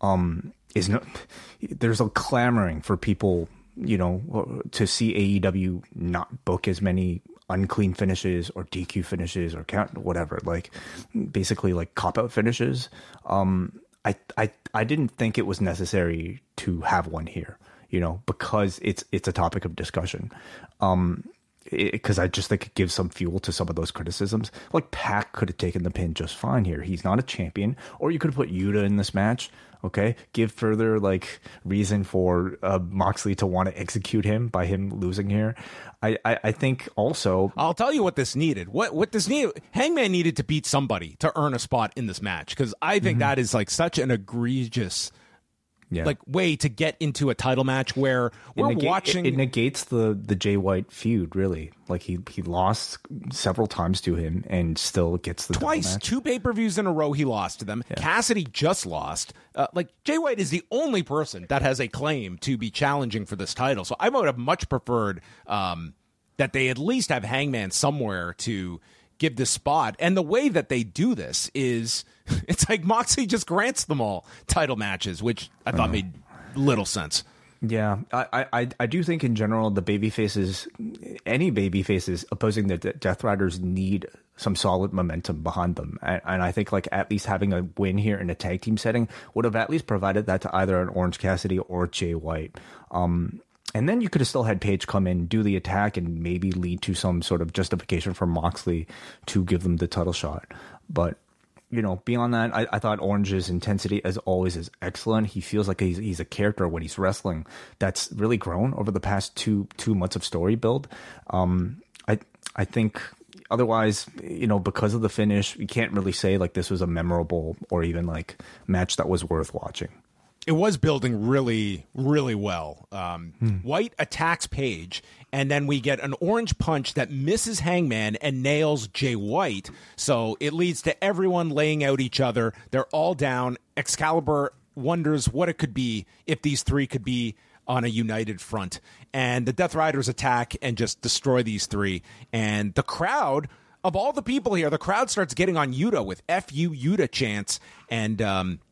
um is no, there's a clamoring for people, you know, to see A E W not book as many unclean finishes or D Q finishes or count whatever, like basically like cop out finishes. Um, I I I didn't think it was necessary to have one here, you know, because it's it's a topic of discussion. Um, because I just think it gives some fuel to some of those criticisms. Like Pac could have taken the pin just fine here. He's not a champion. Or you could have put Yuta in this match. Okay, give further like reason for uh, Moxley to want to execute him by him losing here. I, I, I think also I'll tell you what this needed. What what this needed? Hangman needed to beat somebody to earn a spot in this match because I think mm-hmm. that is like such an egregious. Yeah. Like way to get into a title match where we're it nega- watching. It, it negates the the Jay White feud, really. Like he he lost several times to him and still gets the twice, match. two pay per views in a row. He lost to them. Yeah. Cassidy just lost. Uh, like Jay White is the only person that has a claim to be challenging for this title. So I would have much preferred um, that they at least have Hangman somewhere to give this spot. And the way that they do this is it's like Moxley just grants them all title matches, which I thought uh, made little sense. Yeah, I, I, I do think in general the baby faces, any baby faces opposing the Death Riders need some solid momentum behind them. And, and I think like at least having a win here in a tag team setting would have at least provided that to either an Orange Cassidy or Jay White. Um, And then you could have still had Page come in, do the attack, and maybe lead to some sort of justification for Moxley to give them the title shot. But, you know, beyond that, I, I thought Orange's intensity, as always, is excellent. He feels like he's, he's a character when he's wrestling that's really grown over the past two two months of story build. Um, I I think otherwise, you know, because of the finish, you can't really say like this was a memorable or even like match that was worth watching. It was building really, really well. Um, hmm. White attacks Page, and then we get an orange punch that misses Hangman and nails Jay White. So it leads to everyone laying out each other. They're all down. Excalibur wonders what it could be if these three could be on a united front. And the Death Riders attack and just destroy these three. And the crowd, of all the people here, the crowd starts getting on Yuta with F U Yuta chants. And um,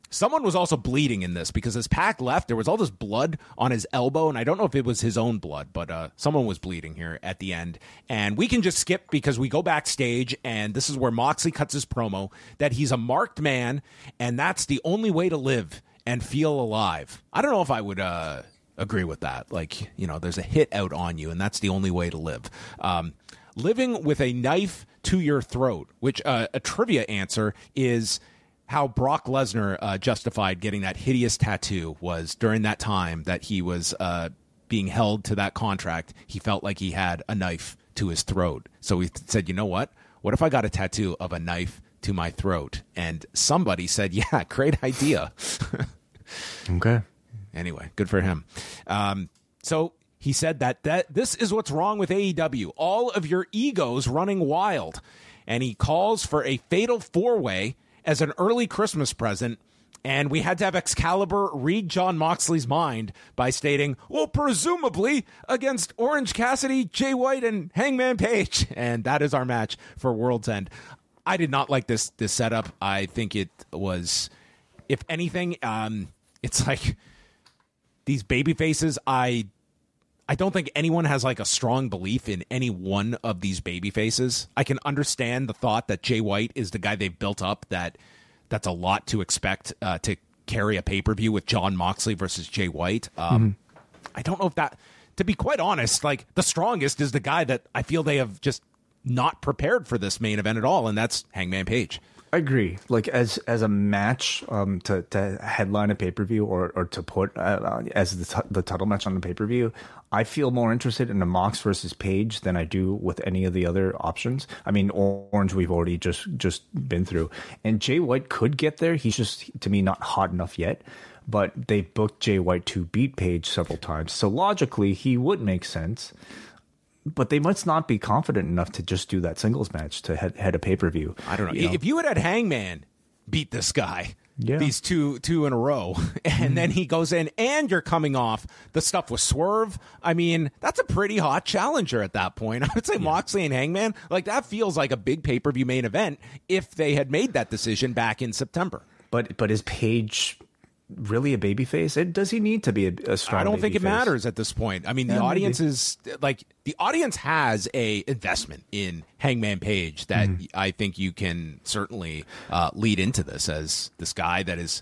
someone was also bleeding in this because as Pac left, there was all this blood on his elbow, and I don't know if it was his own blood, but uh, someone was bleeding here at the end. And we can just skip because we go backstage, and this is where Moxley cuts his promo that he's a marked man, and that's the only way to live and feel alive. I don't know if I would uh, agree with that. Like, you know, there's a hit out on you, and that's the only way to live. Um, living with a knife to your throat, which uh, a trivia answer is how Brock Lesnar uh, justified getting that hideous tattoo was during that time that he was uh, being held to that contract. He felt like he had a knife to his throat. So he said, you know what? What if I got a tattoo of a knife to my throat? And somebody said, yeah, great idea. Okay. Anyway, good for him. Um, so he said that, that this is what's wrong with A E W. All of your egos running wild. And he calls for a fatal four-way as an early Christmas present, and we had to have Excalibur read Jon Moxley's mind by stating, well, presumably against Orange Cassidy, Jay White, and Hangman Page. And that is our match for World's End. I did not like this this setup. I think it was, if anything, um, it's like these baby faces, I I don't think anyone has like a strong belief in any one of these baby faces. I can understand the thought that Jay White is the guy they've built up, that that's a lot to expect uh, to carry a pay-per-view with Jon Moxley versus Jay White. Um, mm-hmm. I don't know if that, to be quite honest, like the strongest is the guy that I feel they have just not prepared for this main event at all, and that's Hangman Page. I agree. Like as as a match um, to, to headline a pay per view or or to put uh, as the t- the title match on the pay per view, I feel more interested in a Mox versus Page than I do with any of the other options. I mean, Orange we've already just just been through, and Jay White could get there. He's just to me not hot enough yet. But they booked Jay White to beat Page several times, so logically he would make sense. But they must not be confident enough to just do that singles match to head, head a pay-per-view. I don't know. You know? If you had had Hangman beat this guy, yeah. these two two in a row, and mm-hmm. then he goes in and you're coming off the stuff with Swerve, I mean, that's a pretty hot challenger at that point. I would say yeah. Moxley and Hangman, like that feels like a big pay-per-view main event if they had made that decision back in September. But but is Page really a babyface? It does he need to be a, a strong? I don't think it face? matters at this point. I mean, the yeah, audience maybe. is like the audience has a investment in Hangman Page that mm. I think you can certainly uh, lead into this as this guy that is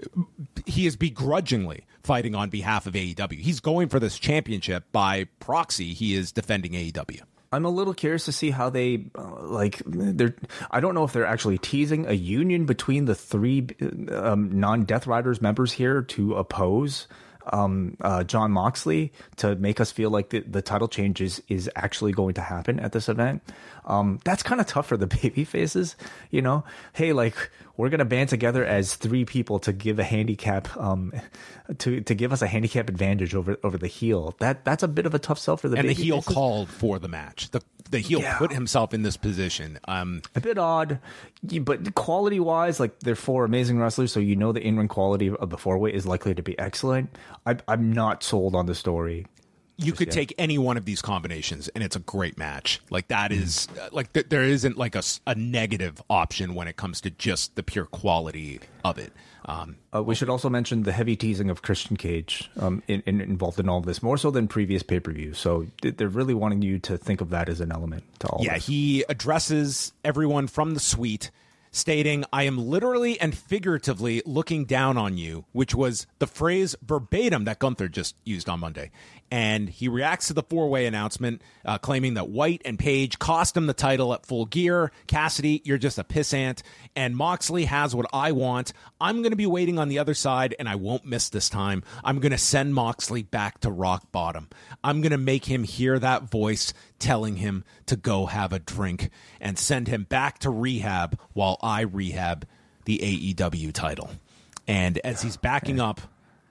he is begrudgingly fighting on behalf of A E W. He's going for this championship by proxy. He is defending A E W. I'm a little curious to see how they uh, like. They're. I don't know if they're actually teasing a union between the three um, non-Death Riders members here to oppose um, uh, Jon Moxley to make us feel like the, the title change is, is actually going to happen at this event. Um, that's kind of tough for the baby faces, you know. Hey, like we're gonna band together as three people to give a handicap, um, to to give us a handicap advantage over over the heel. That that's a bit of a tough sell for the. And baby the heel faces. Called for the match. The the heel yeah. put himself in this position. Um, a bit odd, but quality wise, like they're four amazing wrestlers, so you know the in ring quality of the four way is likely to be excellent. I, I'm not sold on the story. You could yet. take any one of these combinations, and it's a great match. Like that mm. is like th- there isn't like a, a negative option when it comes to just the pure quality of it. Um, uh, we should also mention the heavy teasing of Christian Cage um, in, in, involved in all of this, more so than previous pay per views. So they're really wanting you to think of that as an element to all. Yeah, this. He addresses everyone from the suite, stating, "I am literally and figuratively looking down on you," which was the phrase verbatim that Gunther just used on Monday. And he reacts to the four-way announcement, uh, claiming that White and Page cost him the title at Full Gear. Cassidy, you're just a pissant. And Moxley has what I want. I'm going to be waiting on the other side, and I won't miss this time. I'm going to send Moxley back to rock bottom. I'm going to make him hear that voice telling him to go have a drink and send him back to rehab while I rehab the A E W title. And as he's backing up,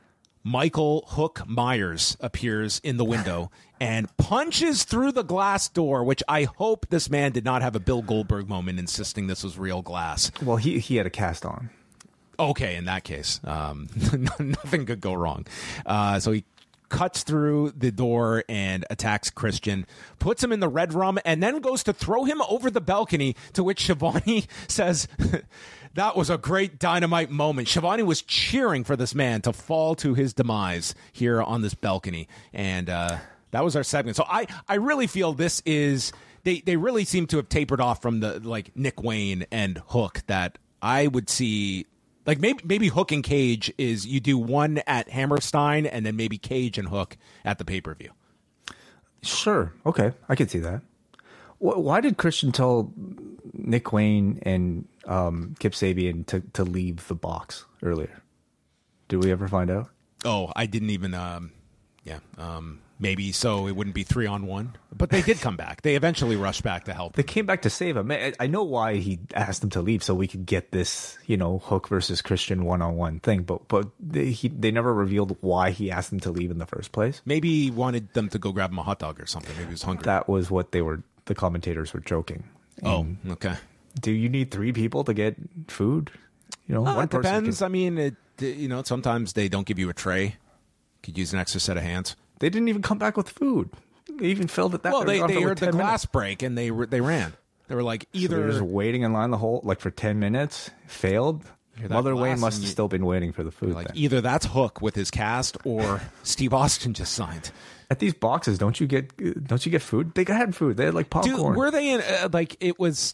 Michael Hook Myers appears in the window and punches through the glass door, which I hope this man did not have a Bill Goldberg moment insisting this was real glass. Well, he he had a cast on. Okay, in that case, um, nothing could go wrong. Uh, so he cuts through the door and attacks Christian, puts him in the red rum, and then goes to throw him over the balcony, to which Shivani says, that was a great Dynamite moment. Shivani was cheering for this man to fall to his demise here on this balcony. And uh, that was our segment. So I, I really feel this is, they, they really seem to have tapered off from the like Nick Wayne and Hook that I would see. Like maybe maybe Hook and Cage is you do one at Hammerstein and then maybe Cage and Hook at the pay-per-view. Sure. Okay. I could see that. Why did Christian tell Nick Wayne and um, Kip Sabian to, to leave the box earlier? Did we ever find out? Oh, I didn't even, um, yeah, um, maybe so it wouldn't be three on one. But they did come back. They eventually rushed back to help. They came back to save him. I I know why he asked them to leave, so we could get this, you know, Hook versus Christian one-on-one thing. But but they, he, they never revealed why he asked them to leave in the first place. Maybe he wanted them to go grab him a hot dog or something. Maybe he was hungry. That was what they were, the commentators were joking. And oh, okay. Do you need three people to get food? You know, uh, one it depends. Can... I mean, it, you know, sometimes they don't give you a tray. Could use an extra set of hands. They didn't even come back with food. They even filled it that. Well, they, they heard the glass minutes. break and they they ran. They were like either so they were just waiting in line the whole like for ten minutes. Failed. Mother Wayne must have you, still been waiting for the food. Like then. Either that's Hook with his cast or Steve Austin just signed. At these boxes, don't you get don't you get food? They had food. They had like popcorn. Dude, were they in uh, like it was?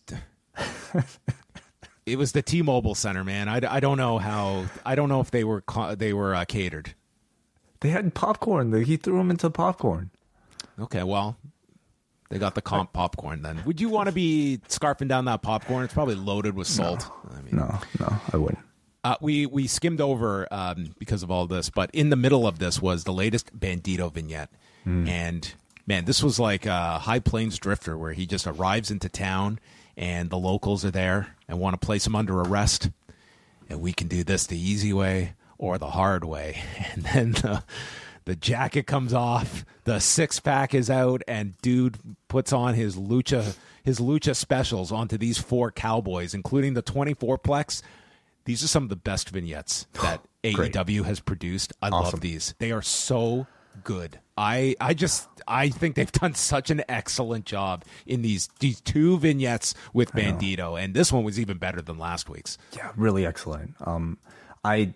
It was the T-Mobile Center, man. I, I don't know how. I don't know if they were they were uh, catered. They had popcorn. He threw them into popcorn. Okay, well, they got the comp popcorn then. Would you want to be scarfing down that popcorn? It's probably loaded with salt. No, I mean, no, no, I wouldn't. Uh, we, we skimmed over um, because of all this, but in the middle of this was the latest Bandito vignette. Mm. And, man, this was like a High Plains Drifter where he just arrives into town and the locals are there and want to place him under arrest. And we can do this the easy way or the hard way. And then the the jacket comes off, the six pack is out, and dude puts on his lucha his lucha specials onto these four cowboys, including the twenty-four plex. These are some of the best vignettes that A E W has produced. I awesome. love these. They are so good. I I just I think they've done such an excellent job in these these two vignettes with Bandito, and this one was even better than last week's. Yeah, really excellent. Um, I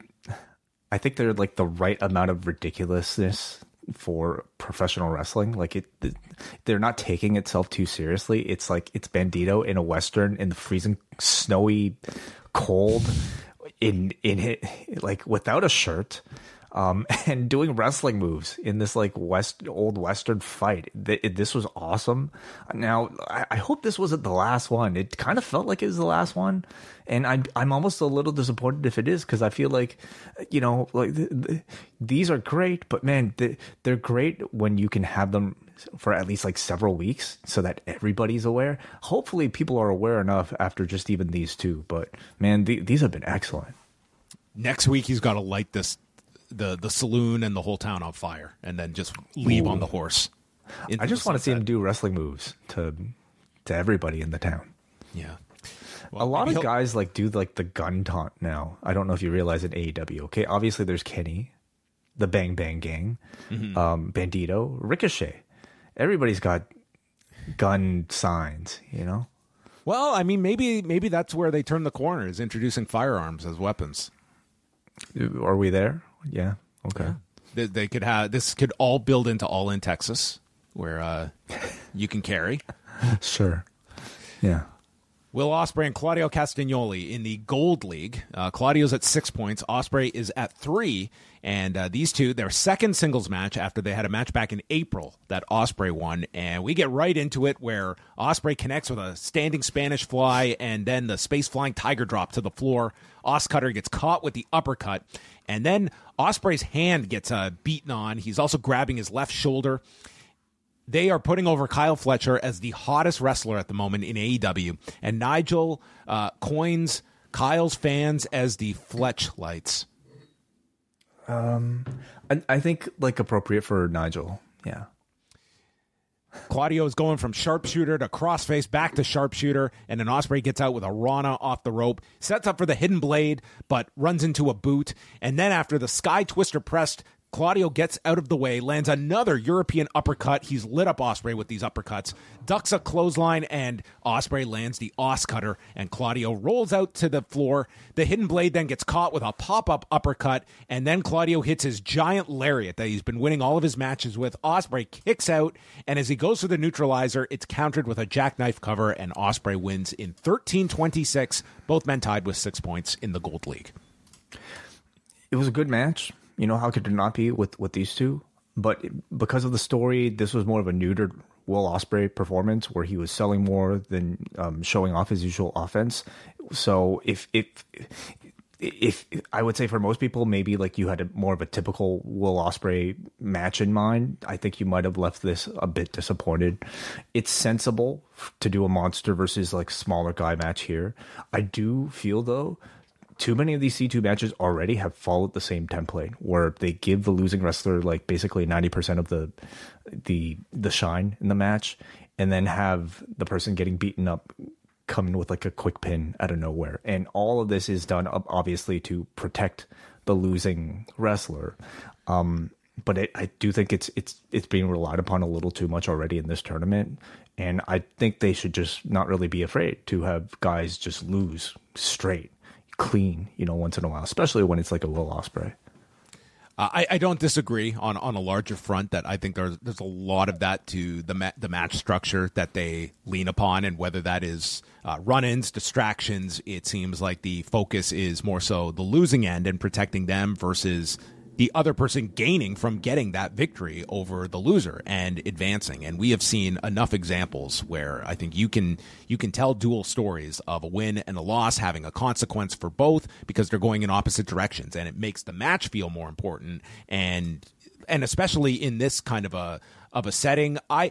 I think they're like the right amount of ridiculousness for professional wrestling. Like it, they're not taking itself too seriously. It's like it's Bandito in a Western in the freezing, snowy, cold, in in it like without a shirt. Um, and doing wrestling moves in this like West old Western fight. This was awesome. Now, I hope this wasn't the last one. It kind of felt like it was the last one, and I'm I'm almost a little disappointed if it is, because I feel like, you know, like the, the, these are great, but man, the, they're great when you can have them for at least like several weeks so that everybody's aware. Hopefully, people are aware enough after just even these two. But man, the, these have been excellent. Next week, he's got to light this. the the saloon and the whole town on fire and then just leave Ooh. on the horse. I just want to see him do wrestling moves to to everybody in the town. Yeah. Well, a lot of he'll... guys like do like the gun taunt now. I don't know if you realize in A E W. Okay, obviously there's Kenny, the Bang Bang Gang, mm-hmm. um, Bandito, Ricochet. Everybody's got gun signs, you know? Well, I mean, maybe maybe that's where they turn the corner, is introducing firearms as weapons. Are we there? Yeah. Okay. Yeah. They, they could have this could all build into All in Texas, where uh, you can carry. Sure. Yeah. Will Ospreay and Claudio Castagnoli in the Gold League. Uh, Claudio's at six points. Ospreay is at three. And uh, these two, their second singles match after they had a match back in April that Ospreay won. And we get right into it where Ospreay connects with a standing Spanish fly and then the space flying tiger drop to the floor. Oscutter gets caught with the uppercut. And then Ospreay's hand gets uh, beaten on. He's also grabbing his left shoulder. They are putting over Kyle Fletcher as the hottest wrestler at the moment in A E W. And Nigel uh, coins Kyle's fans as the Fletch Lights. Um, I, I think like appropriate for Nigel. Yeah. Claudio is going from sharpshooter to crossface back to sharpshooter, and then Ospreay gets out with a Rana off the rope, sets up for the hidden blade, but runs into a boot. And then after the Sky Twister press Claudio gets out of the way, lands another European uppercut. He's lit up Ospreay with these uppercuts, ducks a clothesline, and Ospreay lands the Os Cutter, and Claudio rolls out to the floor. The Hidden Blade then gets caught with a pop-up uppercut, and then Claudio hits his giant lariat that he's been winning all of his matches with. Ospreay kicks out, and as he goes for the neutralizer, it's countered with a jackknife cover, and Ospreay wins in thirteen twenty-six. Both men tied with six points in the Gold League. It was a good match. You know, how could it not be with, with these two? But because of the story, this was more of a neutered Will Ospreay performance where he was selling more than um, showing off his usual offense. So if, if if I would say for most people, maybe like you had a, more of a typical Will Ospreay match in mind, I think you might have left this a bit disappointed. It's sensible to do a monster versus like smaller guy match here. I do feel though, too many of these C two matches already have followed the same template where they give the losing wrestler like basically ninety percent of the the the shine in the match and then have the person getting beaten up come in with like a quick pin out of nowhere. And all of this is done obviously to protect the losing wrestler. Um, but it, I do think it's it's it's being relied upon a little too much already in this tournament. And I think they should just not really be afraid to have guys just lose straight. Clean, you know, once in a while, especially when it's like a Will Ospreay. Uh, I, I don't disagree on, on a larger front that I think there's there's a lot of that to the ma- the match structure that they lean upon, and whether that is uh, run-ins, distractions, it seems like the focus is more so the losing end and protecting them versus the other person gaining from getting that victory over the loser and advancing. And we have seen enough examples where I think you can you can tell dual stories of a win and a loss having a consequence for both because they're going in opposite directions, and it makes the match feel more important. And and especially in this kind of a of a setting, I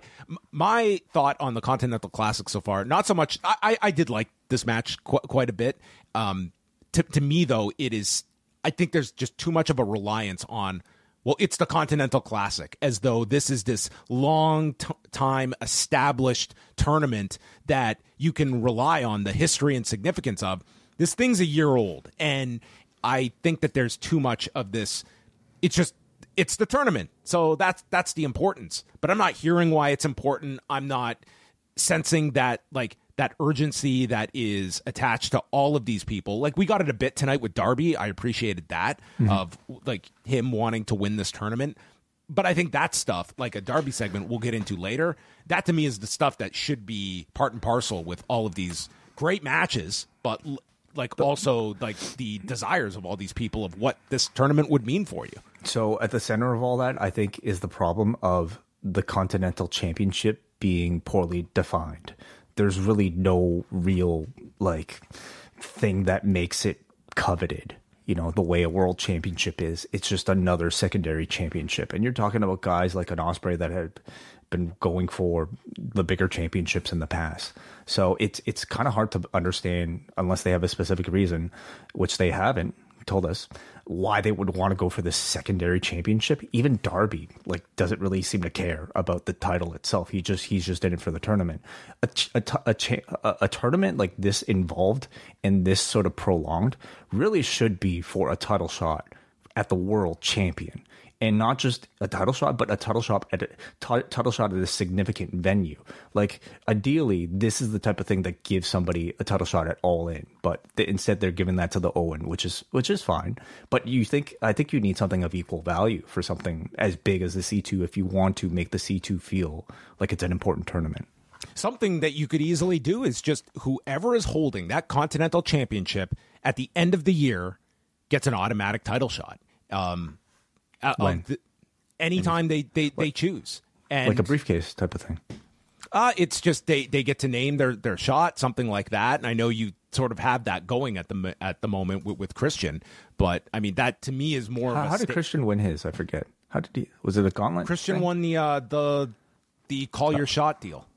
my thought on the Continental Classic so far, not so much. I I did like this match qu- quite a bit. Um, to to me though, it is. I think there's just too much of a reliance on, well, it's the Continental Classic, as though this is this long t- time established tournament that you can rely on the history and significance of. This thing's a year old, and I think that there's too much of this. It's just, it's the tournament, so that's that's the importance. But I'm not hearing why it's important. I'm not sensing that, like, that urgency that is attached to all of these people. Like, we got it a bit tonight with Darby. I appreciated that, mm-hmm. of like him wanting to win this tournament. But I think that stuff, like a Darby segment we'll get into later, that to me is the stuff that should be part and parcel with all of these great matches, but like also like the desires of all these people of what this tournament would mean for you. So at the center of all that, I think, is the problem of the Continental Championship being poorly defined. There's really no real like thing that makes it coveted, you know, the way a world championship is. It's just another secondary championship. And you're talking about guys like an Ospreay that had been going for the bigger championships in the past. So it's it's kind of hard to understand unless they have a specific reason, which they haven't told us, why they would want to go for this secondary championship. Even Darby like doesn't really seem to care about the title itself. He just he's just in it for the tournament. A a, a, a, a tournament like this involved and this sort of prolonged really should be for a title shot at the world champion. And not just a title shot, but a title shot at a t- title shot at a significant venue. Like, ideally, this is the type of thing that gives somebody a title shot at All In. But th- instead, they're giving that to the Owen, which is which is fine. But you think I think you need something of equal value for something as big as the C two if you want to make the C two feel like it's an important tournament. Something that you could easily do is just whoever is holding that Continental Championship at the end of the year gets an automatic title shot. Um, Uh, when? uh, anytime they, they, they choose. And, like a briefcase type of thing. Uh, it's just they, they get to name their, their shot, something like that. And I know you sort of have that going at the at the moment with, with Christian. But, I mean, that to me is more how, of a... How did sta- Christian win his? I forget. How did he... Was it a gauntlet? Christian thing? won the uh, the the call your shot deal.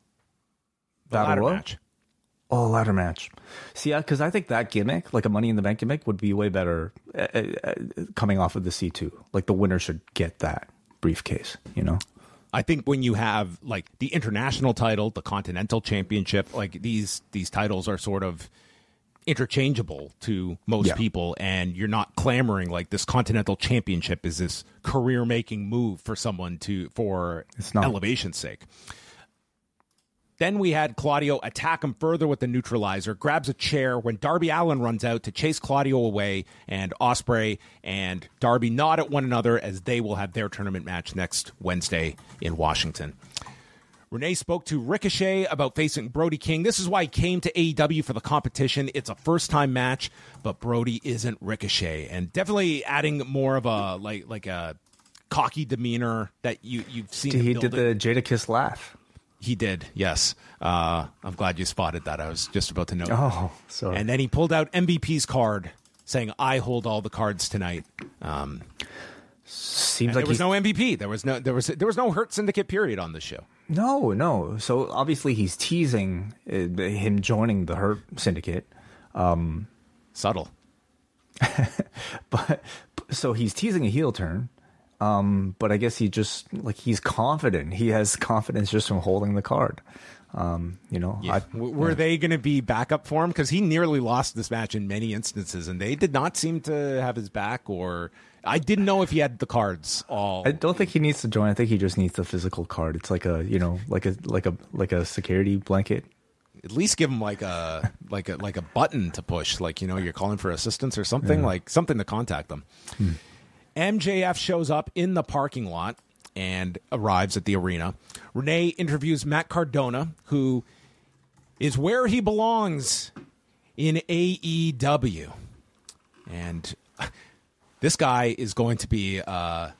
The Battle ladder Royal? match. Oh, ladder match. See, yeah, because I think that gimmick, like a Money in the Bank gimmick, would be way better uh, uh, coming off of the C two. Like, the winner should get that briefcase, you know? I think when you have, like, the international title, the Continental Championship, like, these these titles are sort of interchangeable to most Yeah. people, and you're not clamoring like this Continental Championship is this career-making move for someone to for It's not. elevation's sake. Then we had Claudio attack him further with the neutralizer, grabs a chair when Darby Allin runs out to chase Claudio away, and Ospreay and Darby nod at one another as they will have their tournament match next Wednesday in Washington. Renee spoke to Ricochet about facing Brody King. This is why he came to A E W for the competition. It's a first-time match, but Brody isn't Ricochet, and definitely adding more of a like like a cocky demeanor that you you've seen. He him did build the Jada Kiss laugh. He did, yes. Uh, I'm glad you spotted that. I was just about to note. Oh, sorry. And then he pulled out M V P's card, saying, "I hold all the cards tonight." Um, Seems and like there was he's- no M V P. There was no there was there was no Hurt Syndicate period on the show. No, no. So obviously he's teasing uh, him joining the Hurt Syndicate. Subtle. But so he's teasing a heel turn. Um, but I guess he just like he's confident. He has confidence just from holding the card. Um, you know, Yeah. I, W- Were they going to be backup for him? Because he nearly lost this match in many instances, and they did not seem to have his back. Or I didn't know if he had the cards all. I don't think he needs to join. I think he just needs the physical card. It's like a you know like a like a like a security blanket. At least give him like a like a like a button to push, like you know you're calling for assistance or something, like something to contact them. Hmm. M J F shows up in the parking lot and arrives at the arena. Renee interviews Matt Cardona, who is where he belongs in A E W, and this guy is going to be. Uh,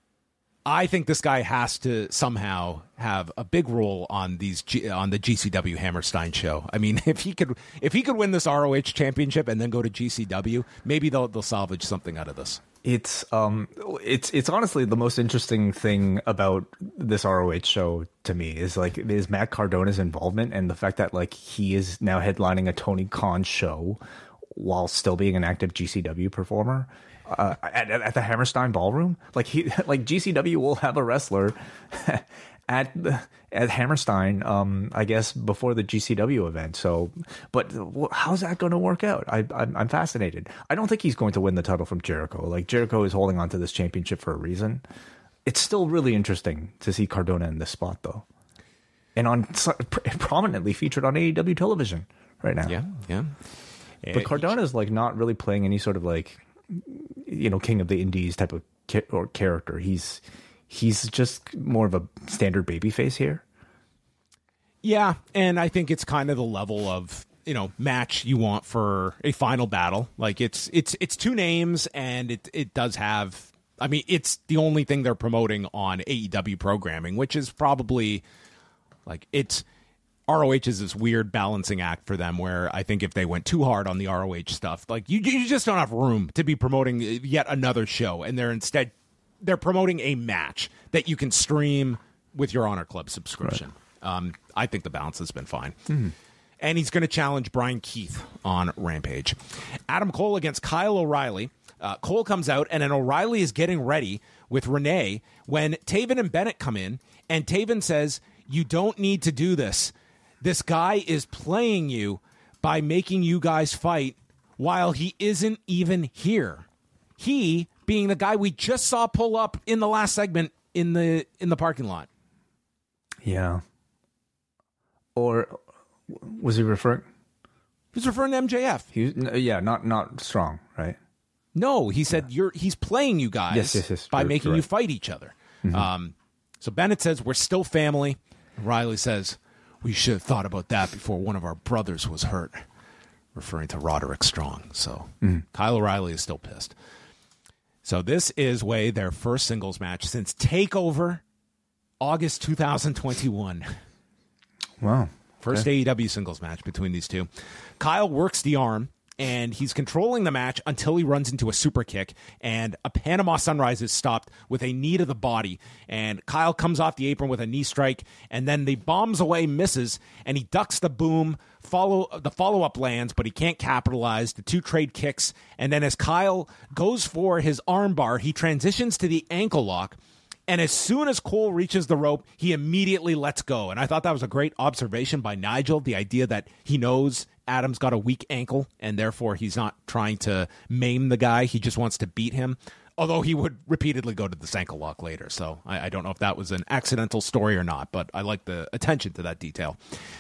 I think this guy has to somehow have a big role on these G, on the G C W Hammerstein show. I mean, if he could, if he could win this R O H championship and then go to G C W, maybe they'll they'll salvage something out of this. It's um, it's it's honestly the most interesting thing about this R O H show to me is like is Matt Cardona's involvement and the fact that like he is now headlining a Tony Khan show while still being an active G C W performer. Uh, at, at the Hammerstein Ballroom, like he, like G C W will have a wrestler at the, at Hammerstein, um, I guess before the G C W event. So, but how's that going to work out? I, I'm, I'm fascinated. I don't think he's going to win the title from Jericho. Like Jericho is holding on to this championship for a reason. It's still really interesting to see Cardona in this spot, though, and on prominently featured on A E W television right now. Yeah, yeah. But Cardona is like not really playing any sort of like, you know, King of the Indies type of ca- or character. He's he's just more of a standard babyface here. Yeah, and I think it's kind of the level of, you know, match you want for a final battle. Like it's it's it's two names, and it it does have. I mean, it's the only thing they're promoting on A E W programming, which is probably like it's. R O H is this weird balancing act for them where I think if they went too hard on the R O H stuff, like you, you just don't have room to be promoting yet another show. And they're instead, they're promoting a match that you can stream with your Honor Club subscription. Right. Um, I think the balance has been fine. Mm-hmm. And he's going to challenge Brian Keith on Rampage. Adam Cole against Kyle O'Reilly. Uh, Cole comes out, and then O'Reilly is getting ready with Renee when Taven and Bennett come in, and Taven says, "You don't need to do this. This guy is playing you by making you guys fight while he isn't even here." He being the guy we just saw pull up in the last segment in the in the parking lot. Yeah. Or was he referring? He's referring to M J F. He, yeah, not not strong, right? No, he said you're. He's playing you guys yes, yes, yes, by true, making right. you fight each other. Mm-hmm. Um, so Bennett says we're still family. Riley says, "We should have thought about that before one of our brothers was hurt," referring to Roderick Strong. So mm. Kyle O'Reilly is still pissed. So this is way their first singles match since TakeOver August two thousand twenty-one. Wow. First okay. A E W singles match between these two. Kyle works the arm, and he's controlling the match until he runs into a super kick, and a Panama Sunrise is stopped with a knee to the body, and Kyle comes off the apron with a knee strike, and then the bombs away, misses, and he ducks the boom, follow the follow-up lands, but he can't capitalize, the two trade kicks, and then as Kyle goes for his arm bar, he transitions to the ankle lock, and as soon as Cole reaches the rope, he immediately lets go. And I thought that was a great observation by Nigel, the idea that he knows Adam's got a weak ankle, and therefore he's not trying to maim the guy. He just wants to beat him. Although he would repeatedly go to the ankle lock later. So I, I don't know if that was an accidental story or not, but I like the attention to that detail.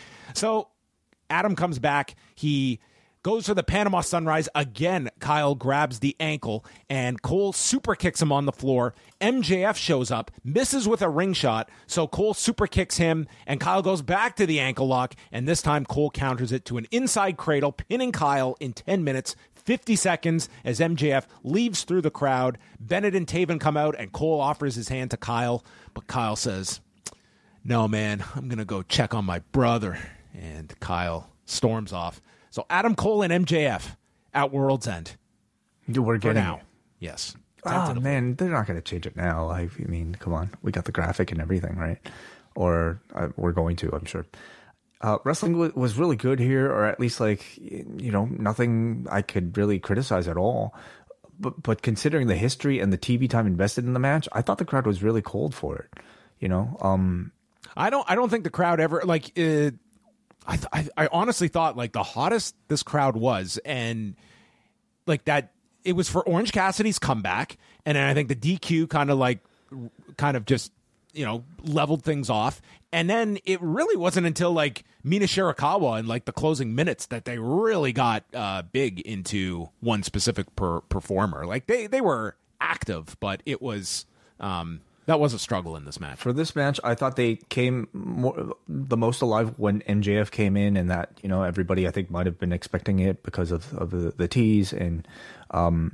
So Adam comes back. He goes for the Panama Sunrise. Again, Kyle grabs the ankle, and Cole super kicks him on the floor. M J F shows up, misses with a ring shot, so Cole super kicks him, and Kyle goes back to the ankle lock, and this time Cole counters it to an inside cradle, pinning Kyle in ten minutes, fifty seconds, as M J F leaves through the crowd. Bennett and Taven come out, and Cole offers his hand to Kyle, but Kyle says, "No, man, I'm going to go check on my brother," and Kyle storms off. So Adam Cole and M J F at World's End. We're getting now. it. Yes. Oh, man, they're not going to change it now. Like, I mean, come on. We got the graphic and everything, right? Or uh, we're going to, I'm sure. Uh, wrestling w- was really good here, or at least, like, you know, nothing I could really criticize at all. But, but considering the history and the T V time invested in the match, I thought the crowd was really cold for it. You know? Um, I don't I don't think the crowd ever, like... Uh, I, th- I I honestly thought like the hottest this crowd was, and like that it was for Orange Cassidy's comeback, and then I think the D Q kind of like kind of just you know leveled things off, and then it really wasn't until like Mina Shirakawa and like the closing minutes that they really got uh, big into one specific per- performer. Like they they were active, but it was. Um, That was a struggle in this match. For this match, I thought they came more, the most alive when M J F came in, and that, you know, everybody I think might have been expecting it because of, of the, the tease. And um,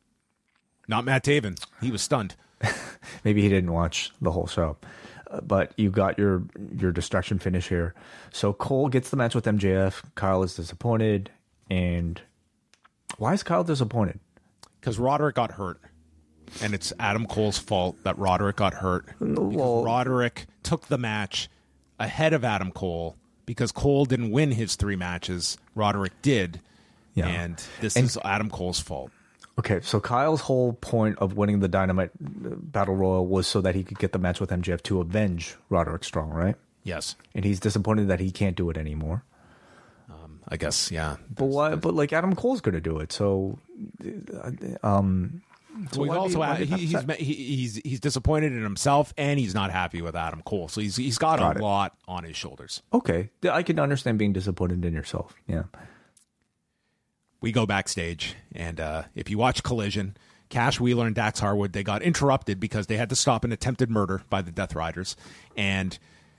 not Matt Taven. He was stunned. Maybe he didn't watch the whole show. Uh, but you got your your destruction finish here. So Cole gets the match with M J F. Kyle is disappointed. And why is Kyle disappointed? Because Roderick got hurt. And it's Adam Cole's fault that Roderick got hurt. Well, Roderick took the match ahead of Adam Cole because Cole didn't win his three matches. Roderick did. Yeah. And this and, is Adam Cole's fault. Okay, so Kyle's whole point of winning the Dynamite Battle Royal was so that he could get the match with M J F to avenge Roderick Strong, right? Yes. And he's disappointed that he can't do it anymore. Um, I guess, yeah. But why? But like Adam Cole's going to do it, so... um. So well, he's also you, he, he's, he, he's he's disappointed in himself, and he's not happy with Adam Cole. So he's he's got, got a it. lot on his shoulders. Okay, I can understand being disappointed in yourself. Yeah. We go backstage, and uh, if you watch Collision, Cash Wheeler and Dax Harwood, they got interrupted because they had to stop an attempted murder by the Death Riders, and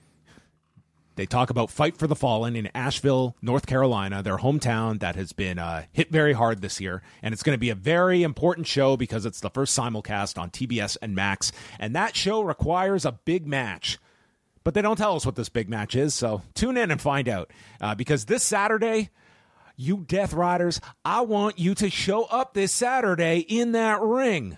they talk about Fight for the Fallen in Asheville, North Carolina, their hometown that has been uh, hit very hard this year. And it's going to be a very important show because it's the first simulcast on T B S and Max. And that show requires a big match. But they don't tell us what this big match is, so tune in and find out. Uh, because this Saturday, you Death Riders, I want you to show up this Saturday in that ring.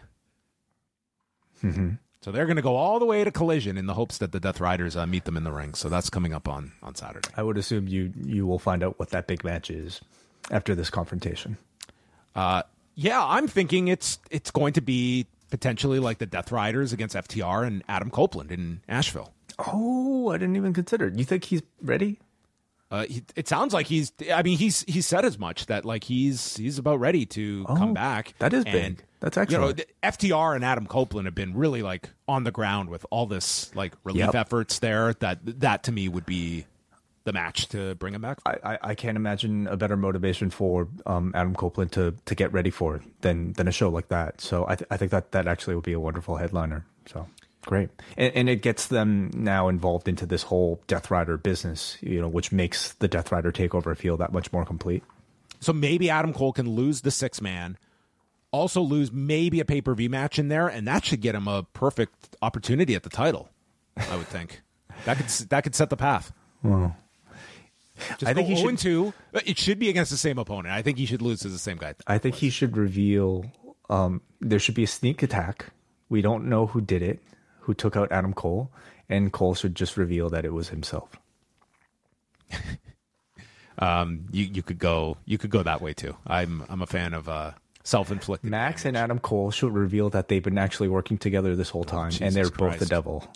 Mm-hmm. So they're going to go all the way to Collision in the hopes that the Death Riders uh, meet them in the ring. So that's coming up on, on Saturday. I would assume you you will find out what that big match is after this confrontation. Uh, yeah, I'm thinking it's it's going to be potentially like the Death Riders against F T R and Adam Copeland in Asheville. Oh, I didn't even consider it. You think he's ready? Uh, he, it sounds like he's. I mean, he's he said as much that like he's he's about ready to oh, come back. That is and, big. That's excellent. You know, F T R and Adam Copeland have been really like on the ground with all this like relief yep. efforts there. That that to me would be the match to bring him back. I, I, I can't imagine a better motivation for um, Adam Copeland to to get ready for it than than a show like that. So I th- I think that that actually would be a wonderful headliner. So. Great. And, and it gets them now involved into this whole Death Rider business, you know, which makes the Death Rider takeover feel that much more complete. So maybe Adam Cole can lose the six man, also lose maybe a pay-per-view match in there, and that should get him a perfect opportunity at the title, I would think. that could that could set the path. Well, Just I think he should two. It should be against the same opponent. I think he should lose to the same guy. I think he should reveal um, there should be a sneak attack. We don't know who did it. Who took out Adam Cole, and Cole should just reveal that it was himself. um, you you could go you could go that way too. I'm I'm a fan of uh, self-inflicted. Max damage. And Adam Cole should reveal that they've been actually working together this whole time, oh, and they're Christ. both the devil.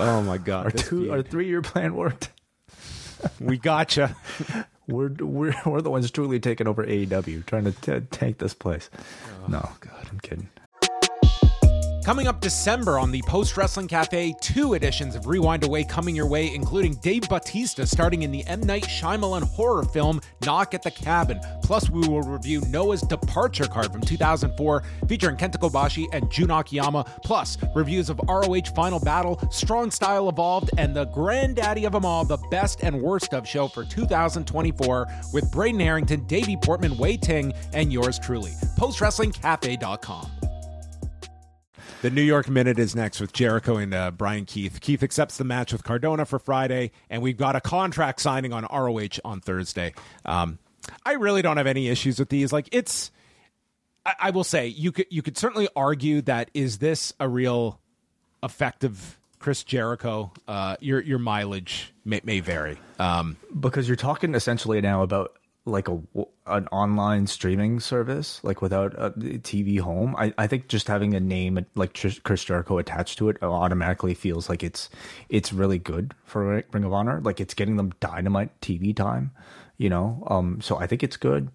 Oh my God. Our two, our three-year plan worked. We gotcha. We're we're we're the ones truly taking over A E W, trying to t- take this place. Oh, no, God, I'm kidding. Coming up December on the Post Wrestling Cafe, two editions of Rewind Away coming your way, including Dave Bautista starting in the M. Night Shyamalan horror film Knock at the Cabin. Plus, we will review Noah's Departure card from two thousand four, featuring Kenta Kobashi and Jun Akiyama. Plus, reviews of R O H Final Battle, Strong Style Evolved, and the granddaddy of them all, the best and worst of show for two thousand twenty-four with Braden Harrington, Davey Portman, Wei Ting, and yours truly. post wrestling cafe dot com. The New York Minute is next with Jericho and uh, Brian Keith. Keith accepts the match with Cardona for Friday, and we've got a contract signing on R O H on Thursday. Um, I really don't have any issues with these. Like, it's, I, I will say, you could you could certainly argue that is this a real effective Chris Jericho? Uh, your your mileage may, may vary um, because you're talking essentially now about like a an online streaming service, like without a T V home. I, I think just having a name like Chris Jericho attached to it automatically feels like it's it's really good for Ring of Honor. Like it's getting them Dynamite T V time, you know. Um, so I think it's good.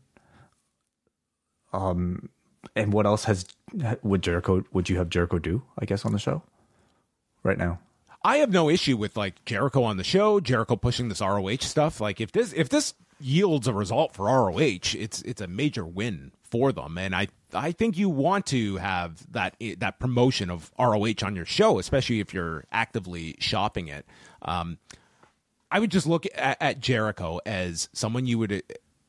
Um, and what else has would Jericho would you have Jericho do? I guess on the show right now. I have no issue with like Jericho on the show, Jericho pushing this R O H stuff. Like if this if this yields a result for R O H, it's it's a major win for them, and I I think you want to have that that promotion of R O H on your show, especially if you're actively shopping it. Um, I would just look at, at Jericho as someone you would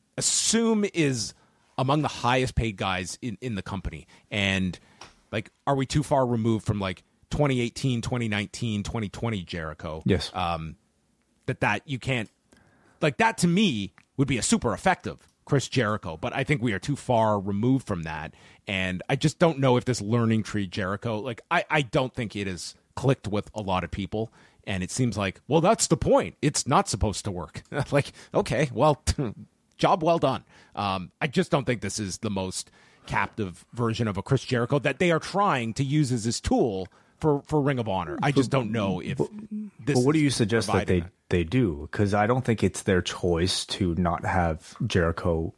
assume is among the highest paid guys in, in the company, and like, are we too far removed from like twenty eighteen, twenty nineteen, twenty twenty Jericho? Yes. Um, that that you can't, like, that to me would be a super effective Chris Jericho, but I think we are too far removed from that, and I just don't know if this learning tree Jericho, like, I, I don't think it has clicked with a lot of people, and it seems like, well, that's the point. It's not supposed to work. Like, okay, well, job well done. Um, I just don't think this is the most captive version of a Chris Jericho that they are trying to use as this tool for, for Ring of Honor. I just don't know if but, this but what do you suggest that they, that. they do? Because I don't think it's their choice to not have Jericho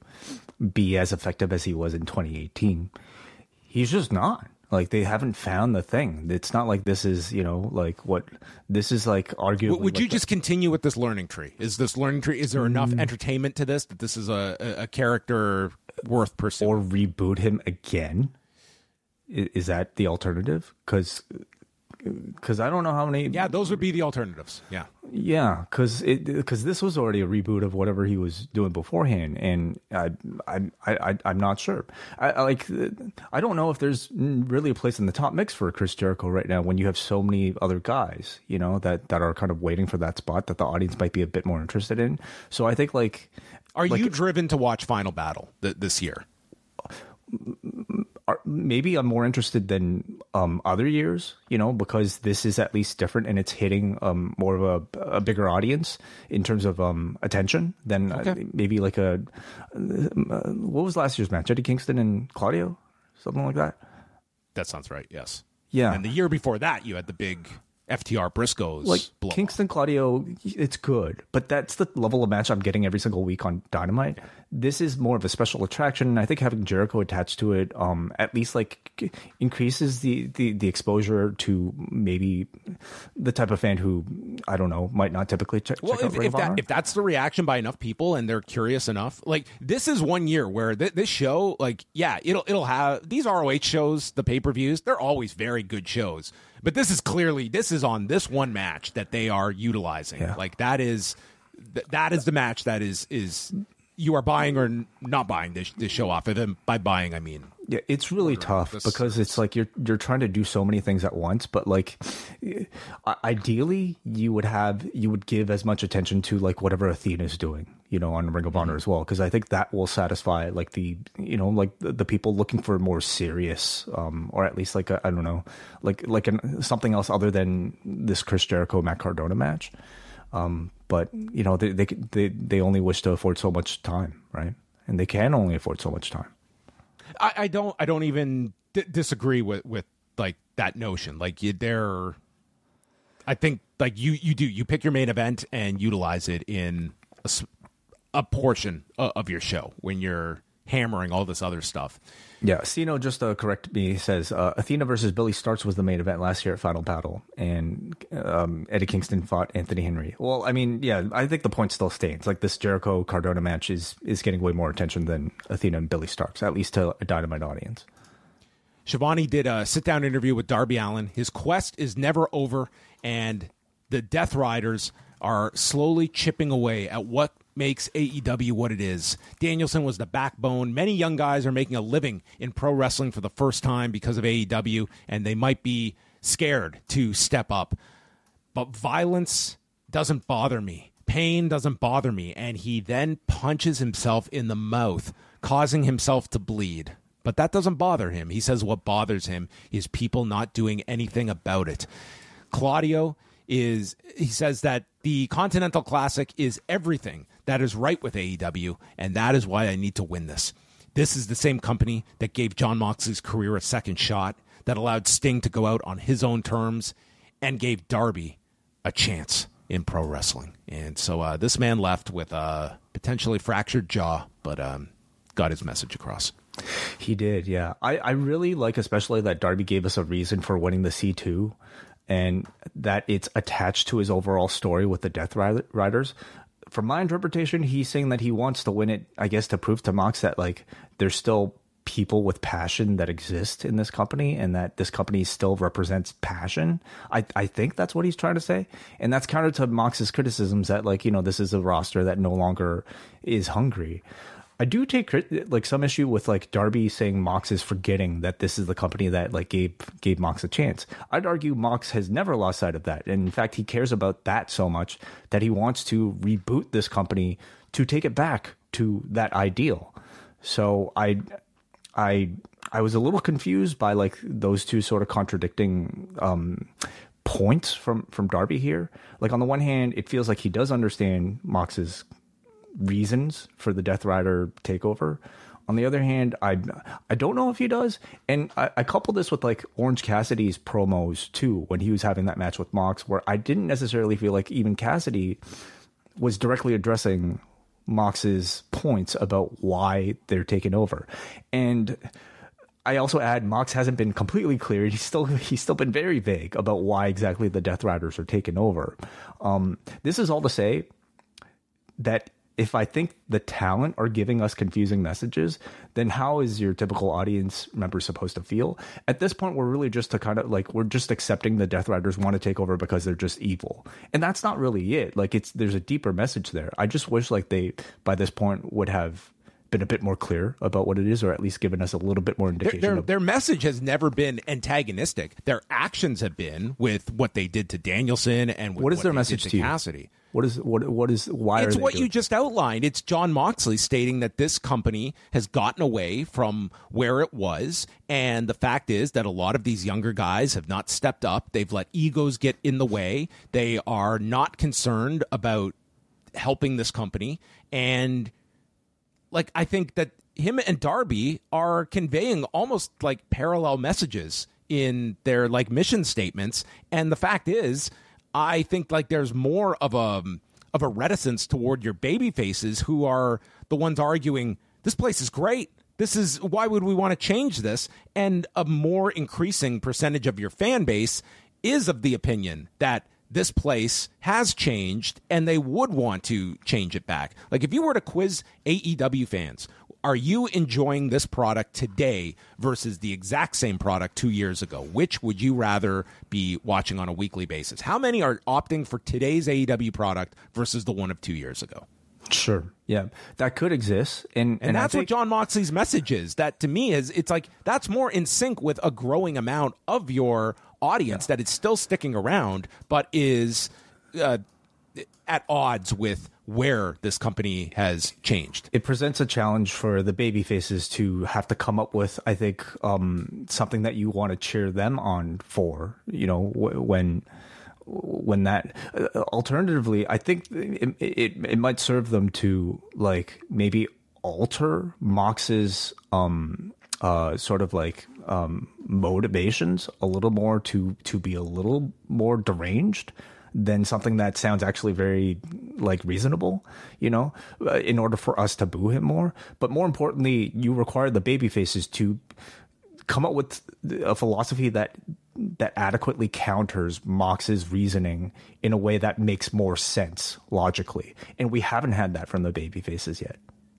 be as effective as he was in twenty eighteen. He's just not. Like, they haven't found the thing. It's not like this is, you know, like what this is like arguably. Would, would like you just the, continue with this learning tree? Is this learning tree, is there enough mm, entertainment to this that this is a, a, a character worth pursuing? Or reboot him again? Is, is that the alternative? Because because I don't know how many. Yeah, those would be the alternatives. Yeah. Yeah, because because this was already a reboot of whatever he was doing beforehand, and I I I I'm not sure. I, I like I don't know if there's really a place in the top mix for Chris Jericho right now when you have so many other guys, you know, that that are kind of waiting for that spot that the audience might be a bit more interested in. So I think like, are like, you driven to watch Final Battle th- this year? Maybe I'm more interested than um, other years, you know, because this is at least different and it's hitting um, more of a, a bigger audience in terms of um, attention than okay. uh, maybe like a uh, what was last year's match? Eddie Kingston and Claudio, something like that. That sounds right. Yes. Yeah. And the year before that, you had the big F T R Briscoes. Like blow Kingston Claudio, it's good, but that's the level of match I'm getting every single week on Dynamite. This is more of a special attraction, and I think having Jericho attached to it um, at least like increases the, the, the exposure to maybe the type of fan who, I don't know, might not typically check, well, check if, out Ring if of that Honor. if that's the reaction by enough people and they're curious enough, like this is one year where th- this show, like yeah, it'll it'll have these R O H shows, the pay per views. They're always very good shows. But this is clearly, this is on this one match that they are utilizing. Yeah. Like that is, th- that is the match that is, is you are buying or n- not buying this, this show off of them. By buying, I mean. Yeah, it's really tough because it's like you're you're trying to do so many things at once, but like ideally you would have you would give as much attention to like whatever Athena is doing, you know, on Ring of Honor mm-hmm. as well, because I think that will satisfy like the you know like the, the people looking for more serious um or at least like a, I don't know like like an, something else other than this Chris Jericho Matt Cardona match, um but you know they they they they only wish to afford so much time, right? And they can only afford so much time. I, I don't. I don't even d- disagree with, with like that notion. Like you, they're. I think like you, you do, you pick your main event and utilize it in a, a portion of your show when you're hammering all this other stuff. Yeah, Sino, just to correct me, he says uh, Athena versus Billy Starks was the main event last year at Final Battle, and um, Eddie Kingston fought Anthony Henry. Well, I mean, yeah, I think the point still stands. Like, this Jericho-Cardona match is, is getting way more attention than Athena and Billy Starks, at least to a Dynamite audience. Shivani did a sit-down interview with Darby Allin. His quest is never over, and the Death Riders are slowly chipping away at what makes A E W what it is. Danielson was the backbone. Many young guys are making a living in pro wrestling for the first time because of A E W, and they might be scared to step up. But violence doesn't bother me. Pain doesn't bother me. And he then punches himself in the mouth, causing himself to bleed. But that doesn't bother him. He says what bothers him is people not doing anything about it. Claudio is, he says that the Continental Classic is everything that is right with A E W, and that is why I need to win this. This is the same company that gave Jon Moxley's career a second shot, that allowed Sting to go out on his own terms, and gave Darby a chance in pro wrestling. And so uh, this man left with a potentially fractured jaw, but um, got his message across. He did, yeah. I, I really like especially that Darby gave us a reason for winning the C two, and that it's attached to his overall story with the Death Riders. From my interpretation, he's saying that he wants to win it, I guess, to prove to Mox that, like, there's still people with passion that exist in this company, and that this company still represents passion. I, I think that's what he's trying to say. And that's counter to Mox's criticisms that, like, you know, this is a roster that no longer is hungry. I do take like some issue with like Darby saying Mox is forgetting that this is the company that like gave gave Mox a chance. I'd argue Mox has never lost sight of that. And in fact, he cares about that so much that he wants to reboot this company to take it back to that ideal. So I I I was a little confused by like those two sort of contradicting um, points from from Darby here. Like on the one hand, it feels like he does understand Mox's reasons for the Death Rider takeover. On the other hand, I I don't know if he does. And I, I couple this with like Orange Cassidy's promos too, when he was having that match with Mox, where I didn't necessarily feel like even Cassidy was directly addressing Mox's points about why they're taking over. And I also add Mox hasn't been completely clear. He's still he's still been very vague about why exactly the Death Riders are taking over. Um, this is all to say that if I think the talent are giving us confusing messages, then how is your typical audience member supposed to feel? At this point, we're really just to kind of like, we're just accepting the Death Riders want to take over because they're just evil. And that's not really it. Like it's, there's a deeper message there. I just wish like they, by this point would have been a bit more clear about what it is, or at least given us a little bit more indication. Their, their, of- their message has never been antagonistic. Their actions have been with what they did to Danielson and with what is what their they message did to, to you? Cassidy. What is what what is why it's are they what doing? you just outlined. It's Jon Moxley stating that this company has gotten away from where it was, and the fact is that a lot of these younger guys have not stepped up. They've let egos get in the way. They are not concerned about helping this company, and like I think that him and Darby are conveying almost like parallel messages in their like mission statements, and the fact is, I think like there's more of a of a reticence toward your baby faces who are the ones arguing this place is great. This is why would we want to change this? And a more increasing percentage of your fan base is of the opinion that this place has changed and they would want to change it back. Like if you were to quiz A E W fans, are you enjoying this product today versus the exact same product two years ago? Which would you rather be watching on a weekly basis? How many are opting for today's A E W product versus the one of two years ago? Sure. Yeah, that could exist. And, and, and that's think- what Jon Moxley's message is. That to me is, it's like, that's more in sync with a growing amount of your audience yeah. that is still sticking around, but is uh, at odds with where this company has changed. It presents a challenge for the baby faces to have to come up with, I think, um, something that you want to cheer them on for, you know, w- when when that uh, alternatively, I think it, it it might serve them to like maybe alter Mox's um uh sort of like um motivations a little more to to be a little more deranged than something that sounds actually very like reasonable, you know, uh, in order for us to boo him more. But more importantly, you require the baby faces to come up with a philosophy that that adequately counters Mox's reasoning in a way that makes more sense logically. And we haven't had that from the baby faces yet.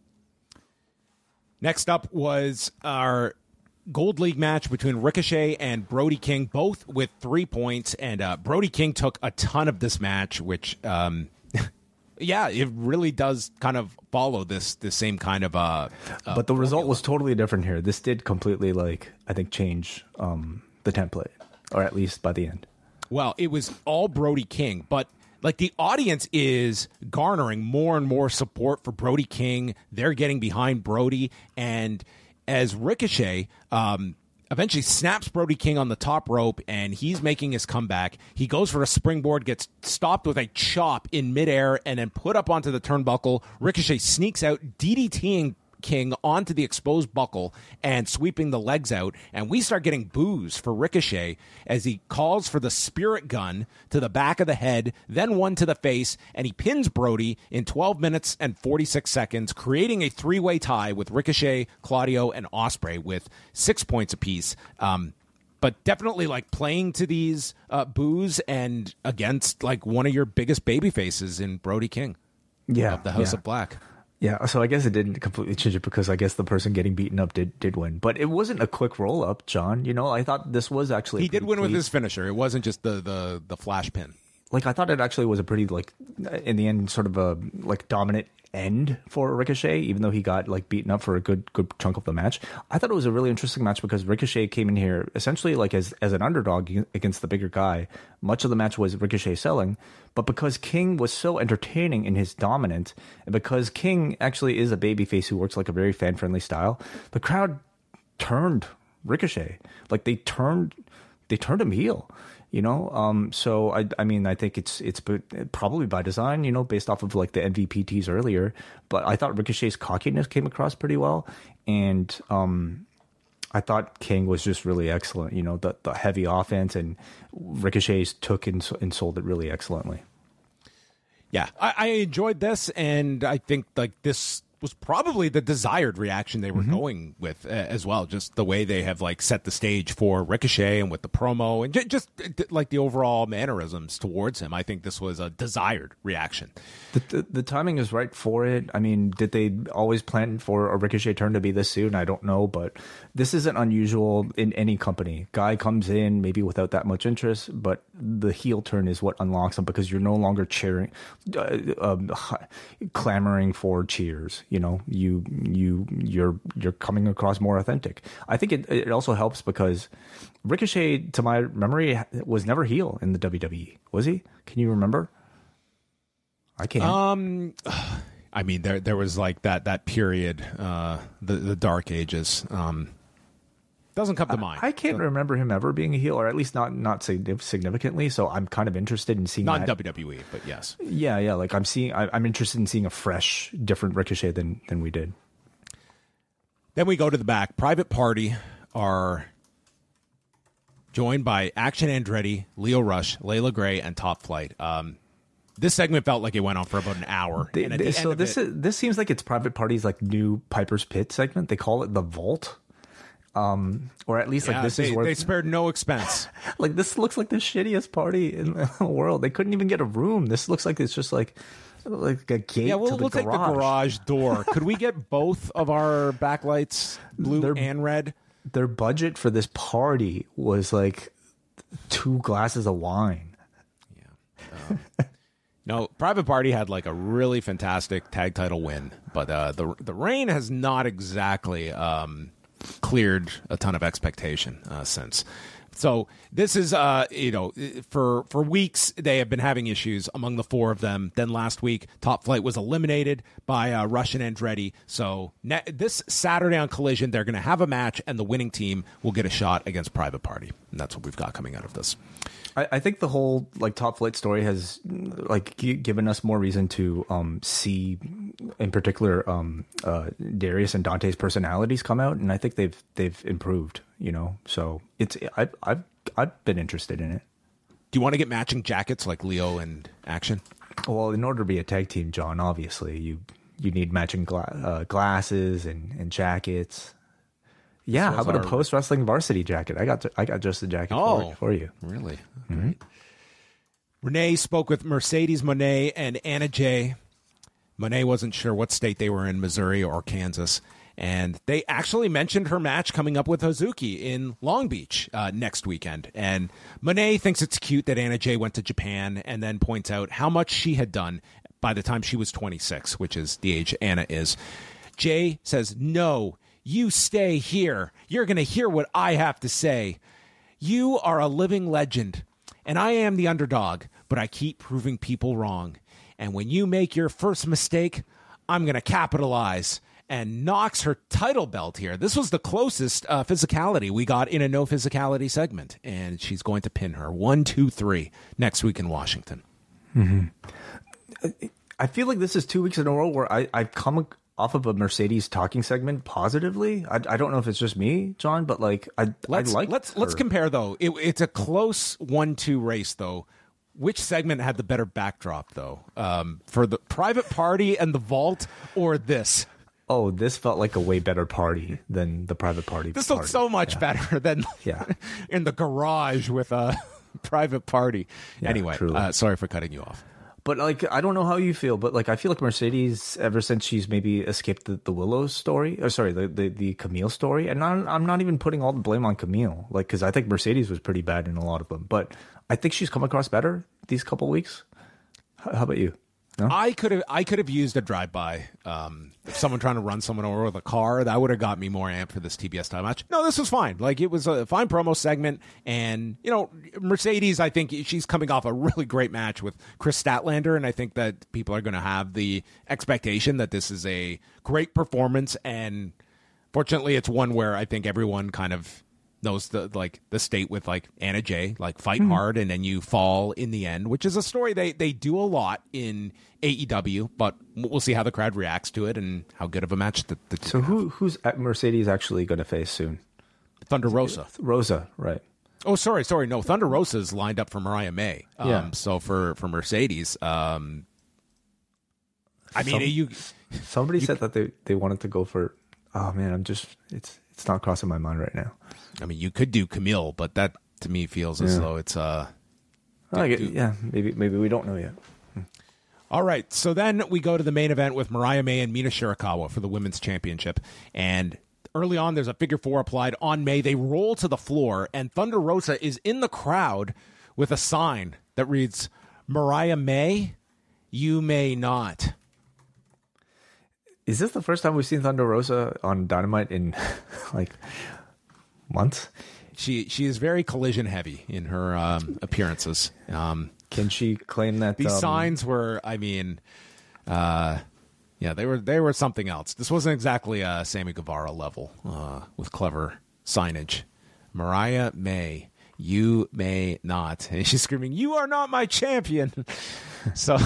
Next up was our Gold League match between Ricochet and Brody King, both with three points. And uh, Brody King took a ton of this match, which, um, yeah, it really does kind of follow this this same kind of. Uh, uh, but the result was totally different here. This did completely, like, I think, change um, the template, or at least by the end. Well, it was all Brody King, but like the audience is garnering more and more support for Brody King. They're getting behind Brody, and as Ricochet um, eventually snaps Brody King on the top rope, and he's making his comeback. He goes for a springboard, gets stopped with a chop in midair, and then put up onto the turnbuckle. Ricochet sneaks out, DDTing King onto the exposed buckle and sweeping the legs out, and we start getting boos for Ricochet as he calls for the spirit gun to the back of the head, then one to the face, and he pins Brody in twelve minutes and forty-six seconds, creating a three-way tie with Ricochet, Claudio, and Ospreay with six points apiece. Um, but definitely like playing to these uh, boos and against like one of your biggest baby faces in Brody King. Yeah, of the House yeah. of Black. Yeah, so I guess it didn't completely change it because I guess the person getting beaten up did, did win. But it wasn't a quick roll-up, John. You know, I thought this was actually... He did win clean. with his finisher. It wasn't just the, the, the flash pin. Like, I thought it actually was a pretty, like, in the end, sort of a, like, dominant end for Ricochet, even though he got, like, beaten up for a good good chunk of the match. I thought it was a really interesting match because Ricochet came in here essentially, like, as, as an underdog against the bigger guy. Much of the match was Ricochet selling, but because King was so entertaining in his dominance, and because King actually is a babyface who works like a very fan-friendly style, the crowd turned Ricochet. Like, they turned, they turned him heel. You know, um, so I, I mean, I think it's it's probably by design, you know, based off of like the M V P teas earlier. But I thought Ricochet's cockiness came across pretty well, and um, I thought King was just really excellent. You know, the the heavy offense, and Ricochet's took and, and sold it really excellently. Yeah, I, I enjoyed this, and I think like this was probably the desired reaction they were mm-hmm. going with uh, as well. Just the way they have like set the stage for Ricochet and with the promo and j- just uh, like the overall mannerisms towards him. I think this was a desired reaction. The, the, the timing is right for it. I mean, did they always plan for a Ricochet turn to be this soon? I don't know, but this isn't unusual in any company. Guy comes in maybe without that much interest, but the heel turn is what unlocks him because you're no longer cheering, uh, um, clamoring for cheers. You know, you you you're you're coming across more authentic. I think it it also helps because Ricochet, to my memory, was never heel in the W W E. Was he? Can you remember? I can't. Um, I mean, there there was like that that period, uh, the the Dark Ages. Um, doesn't come to mind. I, I can't so, remember him ever being a heel, or at least not not significantly. So I'm kind of interested in seeing not that. W W E, but yes, yeah, yeah. Like I'm seeing, I, I'm interested in seeing a fresh, different Ricochet than than we did. Then we go to the back. Private Party are joined by Action Andretti, Leo Rush, Layla Gray, and Top Flight. Um, this segment felt like it went on for about an hour. They, and at they, the so end this it, is this seems like it's Private Party's like new Piper's Pit segment. They call it the Vault. Um, or at least yeah, like this they, is where they spared no expense. Like this looks like the shittiest party in the world. They couldn't even get a room. This looks like it's just like like a gate. Yeah, we'll, to the we'll garage. take the garage door. Could we get both of our backlights blue They're, and red? Their budget for this party was like two glasses of wine. Yeah. Uh, no, Private Party had like a really fantastic tag title win, but uh, the the reign has not exactly. Um, cleared a ton of expectation uh, since. So this is, uh, you know, for for weeks they have been having issues among the four of them. Then last week, Top Flight was eliminated by uh, Rush and Andretti. So ne- this Saturday on Collision, they're going to have a match, and the winning team will get a shot against Private Party. And that's what we've got coming out of this. I, I think the whole like Top Flight story has like g- given us more reason to um, see, in particular, um, uh, Darius and Dante's personalities come out, and I think they've they've improved. you know. So it's I've I've I've been interested in it. Do you want to get matching jackets like Leo and Action? Well, in order to be a tag team, John, obviously you you need matching gla- uh, glasses and, and jackets. Yeah, So how is about our- a post wrestling varsity jacket? I got I got just a jacket Oh. for, for you. Really? Great. Renee spoke with Mercedes Moné and Anna Jay. Monet wasn't sure what state they were in, Missouri or Kansas. And they actually mentioned her match coming up with Hazuki in Long Beach uh, next weekend. And Monet thinks it's cute that Anna Jay went to Japan and then points out how much she had done by the time she was twenty-six, which is the age Anna is. Jay says, no, you stay here. You're going to hear what I have to say. You are a living legend, and I am the underdog, but I keep proving people wrong. And when you make your first mistake, I'm going to capitalize. And knocks her title belt here. This was the closest uh, physicality we got in a no physicality segment. And she's going to pin her one, two, three next week in Washington. Mm-hmm. I feel like this is two weeks in a row where I, I've come off of a Mercedes talking segment positively. I, I don't know if it's just me, John, but like I, let's, I like let's her. let's compare though. It, it's a close one two race though. Which segment had the better backdrop though? Um, for the private party and the vault, or this? Oh, this felt like a way better party than the private party. This party. looked so much yeah. better than yeah. in the garage with a private party. Yeah, anyway, uh, sorry for cutting you off. But like, I don't know how you feel, but like, I feel like Mercedes, ever since she's maybe escaped the, the Willow story, or sorry, the, the, the Camille story, and I'm, I'm not even putting all the blame on Camille, like, because I think Mercedes was pretty bad in a lot of them, but I think she's come across better these couple weeks. How, how about you? No? I could have I could have used a drive by. Um, if someone trying to run someone over with a car, that would have got me more amped for this T B S time match. No, this was fine. Like, it was a fine promo segment, and you know, Mercedes, I think she's coming off a really great match with Chris Statlander, and I think that people are going to have the expectation that this is a great performance. And fortunately, it's one where I think everyone kind of knows the like the state with like Anna Jay, like fight mm-hmm. hard and then you fall in the end, which is a story they they do a lot in A E W, but we'll see how the crowd reacts to it and how good of a match the, the so who who's at Mercedes actually going to face soon? Thunder Rosa. Rosa, right? Oh, sorry, sorry, no, Thunder Rosa is lined up for Mariah May. Um, yeah. So for for Mercedes, um, I mean, Some, you. Somebody you, said that they they wanted to go for. Oh man, I'm just it's it's not crossing my mind right now. I mean, you could do Camille, but that to me feels as yeah. though it's uh. I get, yeah, maybe maybe we don't know yet. Hmm. All right, so then we go to the main event with Mariah May and Mina Shirakawa for the women's championship, and early on there's a figure four applied on May. They roll to the floor, and Thunder Rosa is in the crowd with a sign that reads, "Mariah May, you may not." Is this the first time we've seen Thunder Rosa on Dynamite in like months? She she is very collision heavy in her um, appearances. Um, Can she claim that these um, signs were? I mean, uh, yeah, they were they were something else. This wasn't exactly a Sammy Guevara level uh, with clever signage. Mariah May, you may not, and she's screaming, "You are not my champion." So.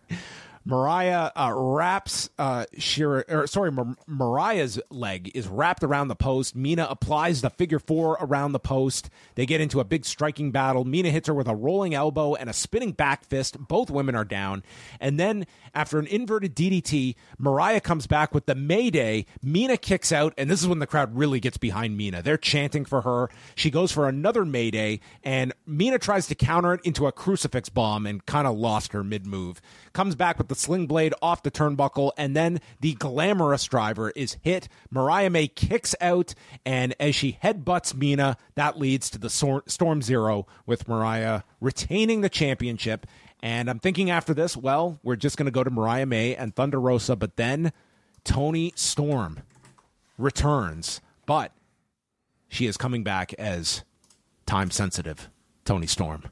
Mariah uh, wraps uh, Shira, or sorry, Mar- Mariah's leg is wrapped around the post. Mina applies the figure four around the post. They get into a big striking battle. Mina hits her with a rolling elbow and a spinning back fist. Both women are down. And then after an inverted D D T, Mariah comes back with the Mayday. Mina kicks out, and this is when the crowd really gets behind Mina. They're chanting for her. She goes for another Mayday, and Mina tries to counter it into a crucifix bomb and kind of lost her mid-move. Comes back with the sling blade off the turnbuckle, and then the glamorous driver is hit. Mariah May kicks out, and as she headbutts Mina, that leads to the Storm Zero with Mariah retaining the championship. And I'm thinking after this, well, we're just going to go to Mariah May and Thunder Rosa, but then Toni Storm returns, but she is coming back as time-sensitive Toni Storm.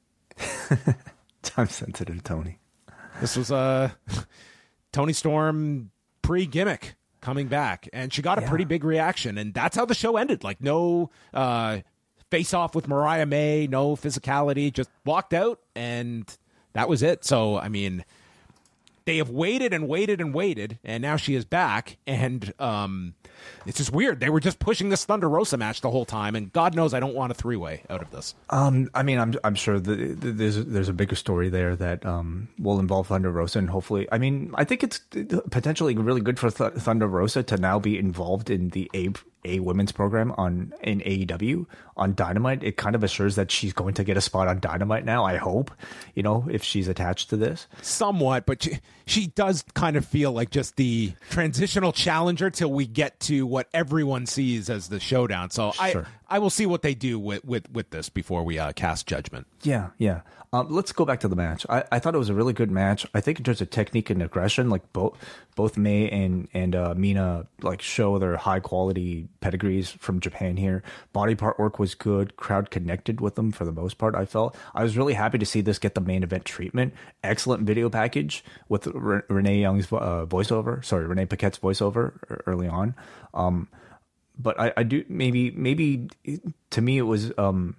Time-sensitive Toni. This was a Toni Storm pre-gimmick coming back, and she got a yeah. pretty big reaction, and that's how the show ended. Like, no uh, face-off with Mariah May, no physicality, just walked out, and that was it. So, I mean, they have waited and waited and waited, and now she is back, and um, it's just weird. They were just pushing this Thunder Rosa match the whole time, and God knows I don't want a three way out of this. Um, I mean, I'm I'm sure the, the, there's there's a bigger story there that um will involve Thunder Rosa, and hopefully, I mean, I think it's potentially really good for Th- Thunder Rosa to now be involved in the A a women's program on in A E W on Dynamite. It kind of assures that she's going to get a spot on Dynamite now. I hope, you know, if she's attached to this. Somewhat, but she, she does kind of feel like just the transitional challenger till we get to what everyone sees as the showdown. So Sure. I I will see what they do with with, with this before we uh, cast judgment. Yeah, yeah. Um, let's go back to the match. I, I thought it was a really good match. I think in terms of technique and aggression, like both both May and and uh, Mina like show their high quality pedigrees from Japan here. Body part work was good. Crowd connected with them for the most part. I felt I was really happy to see this get the main event treatment. Excellent video package with Re- Renee Young's uh, voiceover. Sorry, Renee Paquette's voiceover early on. Um, but I, I do maybe maybe to me it was. Um,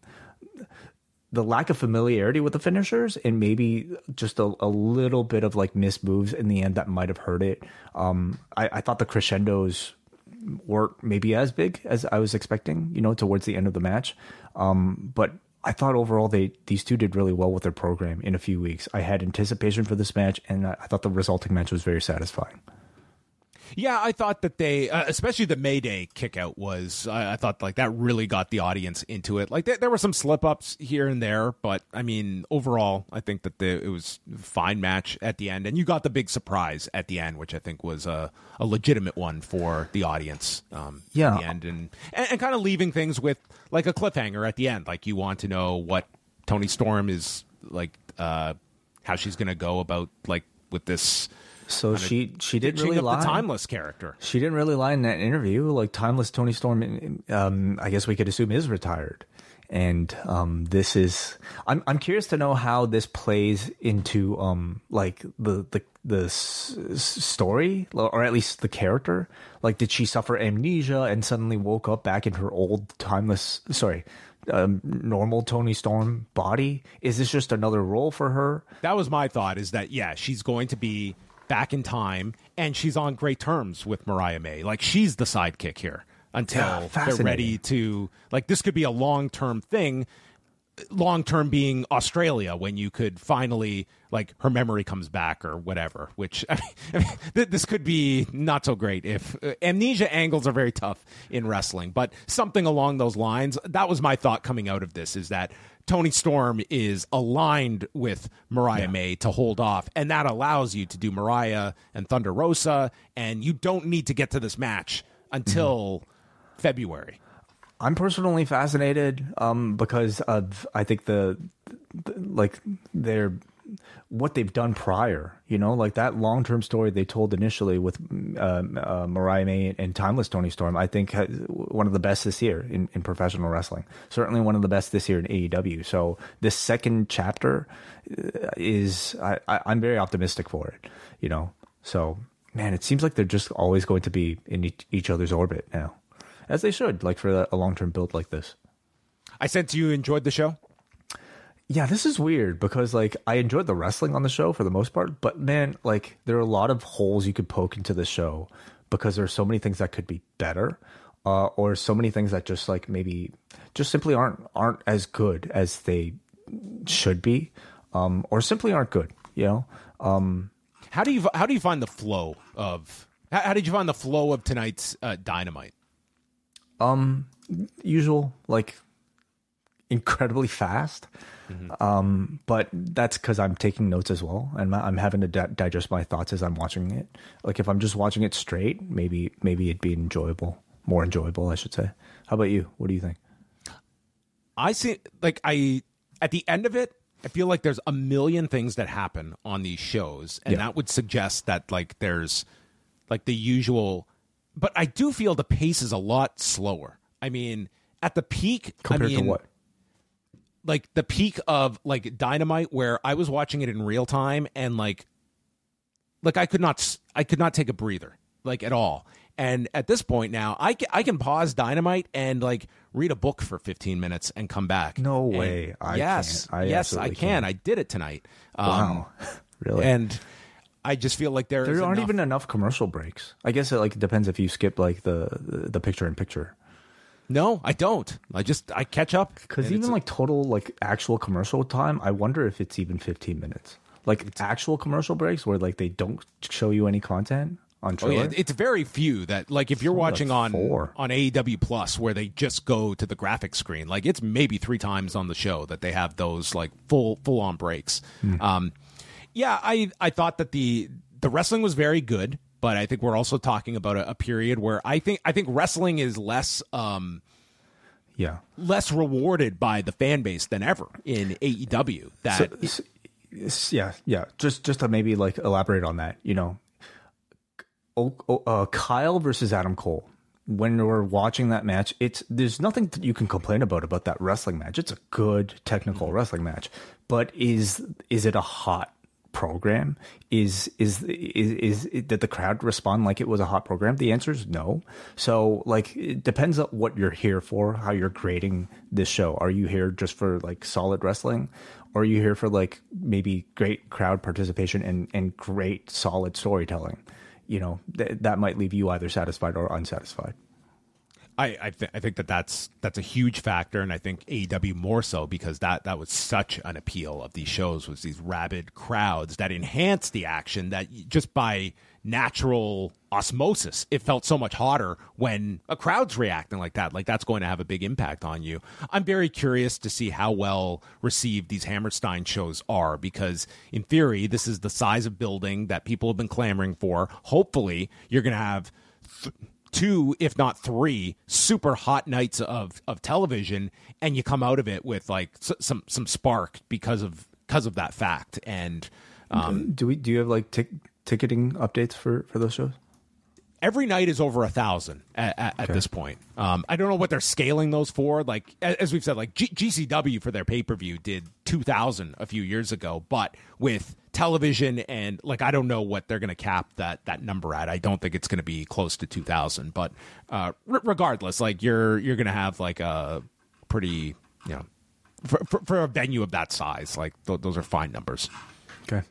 the lack of familiarity with the finishers and maybe just a, a little bit of like missed moves in the end that might have hurt it. Um, I, I thought the crescendos weren't maybe as big as I was expecting, you know, towards the end of the match. Um, but I thought overall they these two did really well with their program in a few weeks. I had anticipation for this match, and I thought the resulting match was very satisfying. Yeah, I thought that they, uh, especially the Mayday kickout was, I, I thought like that really got the audience into it. Like there, there were some slip ups here and there, but I mean, overall, I think that the, it was a fine match at the end. And you got the big surprise at the end, which I think was a, a legitimate one for the audience um, yeah. at the end. And, and, and kind of leaving things with like a cliffhanger at the end. Like you want to know what Toni Storm is like, uh, how she's going to go about like with this. So she she didn't really of lie. The Timeless character. She didn't really lie in that interview. Like Timeless Toni Storm, um, I guess we could assume is retired, and um, this is. I'm I'm curious to know how this plays into um like the the the s- s- story, or at least the character. Like, did she suffer amnesia and suddenly woke up back in her old Timeless? Sorry. Um, normal Toni Storm body? Is this just another role for her? That was my thought. Is that yeah, she's going to be back in time, and she's on great terms with Mariah May. Like she's the sidekick here until Yeah, they're ready to. Like this could be a long term thing. Long term being Australia, when you could finally like her memory comes back or whatever. Which I mean, I mean, th- this could be not so great if uh, amnesia angles are very tough in wrestling, but something along those lines. That was my thought coming out of this. Is that Toni Storm is aligned with Mariah yeah. May to hold off, and that allows you to do Mariah and Thunder Rosa, and you don't need to get to this match until mm-hmm. February. I'm personally fascinated um, because of I think the, the like they're what they've done prior, you know, like that long term story they told initially with uh, uh, Mariah May and Timeless Toni Storm. I think has one of the best this year in, in professional wrestling. Certainly one of the best this year in A E W. So this second chapter is I, I, I'm very optimistic for it, you know. So man, it seems like they're just always going to be in each, each other's orbit now. As they should, like for a long-term build like this. I sense you enjoyed the show? Yeah, this is weird because like I enjoyed the wrestling on the show for the most part, but man, like there are a lot of holes you could poke into the show because there's so many things that could be better, uh, or so many things that just like maybe just simply aren't aren't as good as they should be, um, or simply aren't good. You know, um, how do you how do you find the flow of how, how did you find the flow of tonight's uh, Dynamite? Um, usual, like incredibly fast. Mm-hmm. Um, but that's because I'm taking notes as well, and I'm having to di- digest my thoughts as I'm watching it. Like if I'm just watching it straight, maybe maybe it'd be enjoyable, more enjoyable, I should say. How about you? What do you think? I see, like I at the end of it, I feel like there's a million things that happen on these shows, and yeah. that would suggest that like there's like the usual. But I do feel the pace is a lot slower. I mean, at the peak, compared I mean, to what? Like the peak of like Dynamite, where I was watching it in real time, and like, like I could not, I could not take a breather, like at all. And at this point now, I can, I can pause Dynamite and like read a book for fifteen minutes and come back. No and way. I yes, can't. I yes, I can. can. I did it tonight. Um, wow, really? And I just feel like there, there is aren't enough... even enough commercial breaks. I guess it like depends if you skip like the the, the picture in picture. No, I don't. I just I catch up Because even like total like actual commercial time, I wonder if it's even fifteen minutes. Like actual commercial breaks where like they don't show you any content on trailer. Oh, yeah. It's very few that like if you're Something watching like on four. on A E W Plus where they just go to the graphic screen, like it's maybe three times on the show that they have those like full full on breaks. Hmm. Um, yeah, I I thought that the the wrestling was very good. But I think we're also talking about a, a period where I think I think wrestling is less um, yeah less rewarded by the fan base than ever in A E W. That So- so- yeah, yeah. Just just to maybe like elaborate on that, you know, oh, oh, uh, Kyle versus Adam Cole. When we're watching that match, it's there's nothing that you can complain about about that wrestling match. It's a good technical wrestling match, but is is it a hot program? Is is is is it, did the crowd respond like it was a hot program? The answer is no. So like it depends on what you're here for, how you're grading this show. Are you here just for like solid wrestling, or are you here for like maybe great crowd participation and and great solid storytelling? You know, th- that might leave you either satisfied or unsatisfied. I I, th- I think that that's that's a huge factor, and I think A E W more so because that that was such an appeal of these shows was these rabid crowds that enhanced the action that just by natural osmosis it felt so much hotter when a crowd's reacting like that. Like that's going to have a big impact on you. I'm very curious to see how well received these Hammerstein shows are because in theory this is the size of building that people have been clamoring for. Hopefully you're going to have th- two, if not three, super hot nights of, of television, and you come out of it with like s- some some spark because of because of that fact. And um, do we do you have like tic- ticketing updates for, for those shows? every night is over a thousand at, at, Okay. at this point. Um, I don't know what they're scaling those for. Like a- as we've said, like G- GCW for their pay per view did two thousand a few years ago, but with television and like I don't know what they're going to cap that that number at. I don't think it's going to be close to two thousand. But uh, r- regardless, like you're you're going to have like a pretty you know for, for, for a venue of that size, like th- those are fine numbers. Okay.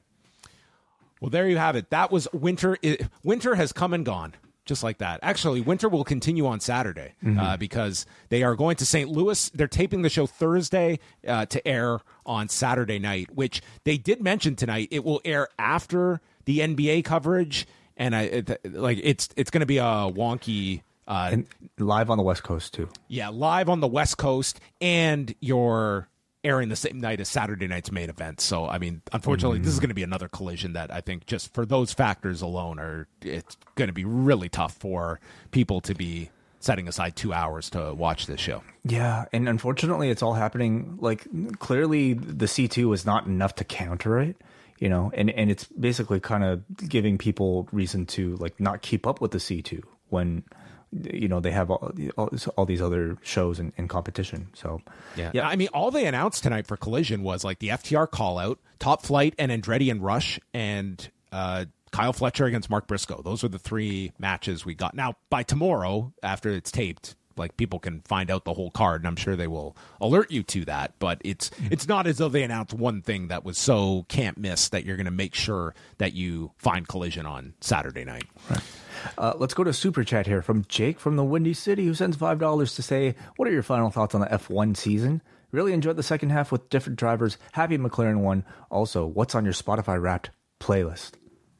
Well, there you have it. That was winter. It, winter has come and gone, just like that. Actually, winter will continue on Saturday Mm-hmm. uh, because they are going to Saint Louis. They're taping the show Thursday uh, to air on Saturday night, which they did mention tonight. It will air after the N B A coverage, and I it, like it's it's going to be a wonky. Uh, And live on the West Coast too. yeah, live on the West Coast, and you're airing the same night as Saturday night's main event. So, I mean, unfortunately, this is going to be another collision that I think just for those factors alone are it's going to be really tough for people to be setting aside two hours to watch this show. Yeah, and unfortunately, it's all happening. Like clearly, the C two is not enough to counter it. You know, and and it's basically kind of giving people reason to like not keep up with the C two when you know they have all, all, all these other shows and, and competition. So Yeah. yeah, I mean, all they announced tonight for Collision was like the F T R call out, Top Flight and Andretti and Rush, and uh, Kyle Fletcher against Mark Briscoe. Those are the three matches we got. Now, by tomorrow, after it's taped, like people can find out the whole card, and I'm sure they will alert you to that. But it's it's not as though they announced one thing that was so can't miss that you're going to make sure that you find Collision on Saturday night. Right. Uh, let's go to Super Chat here from Jake from the Windy City, who sends five dollars to say, what are your final thoughts on the F one season? Really enjoyed the second half with different drivers. Happy McLaren won. Also, what's on your Spotify Wrapped playlist?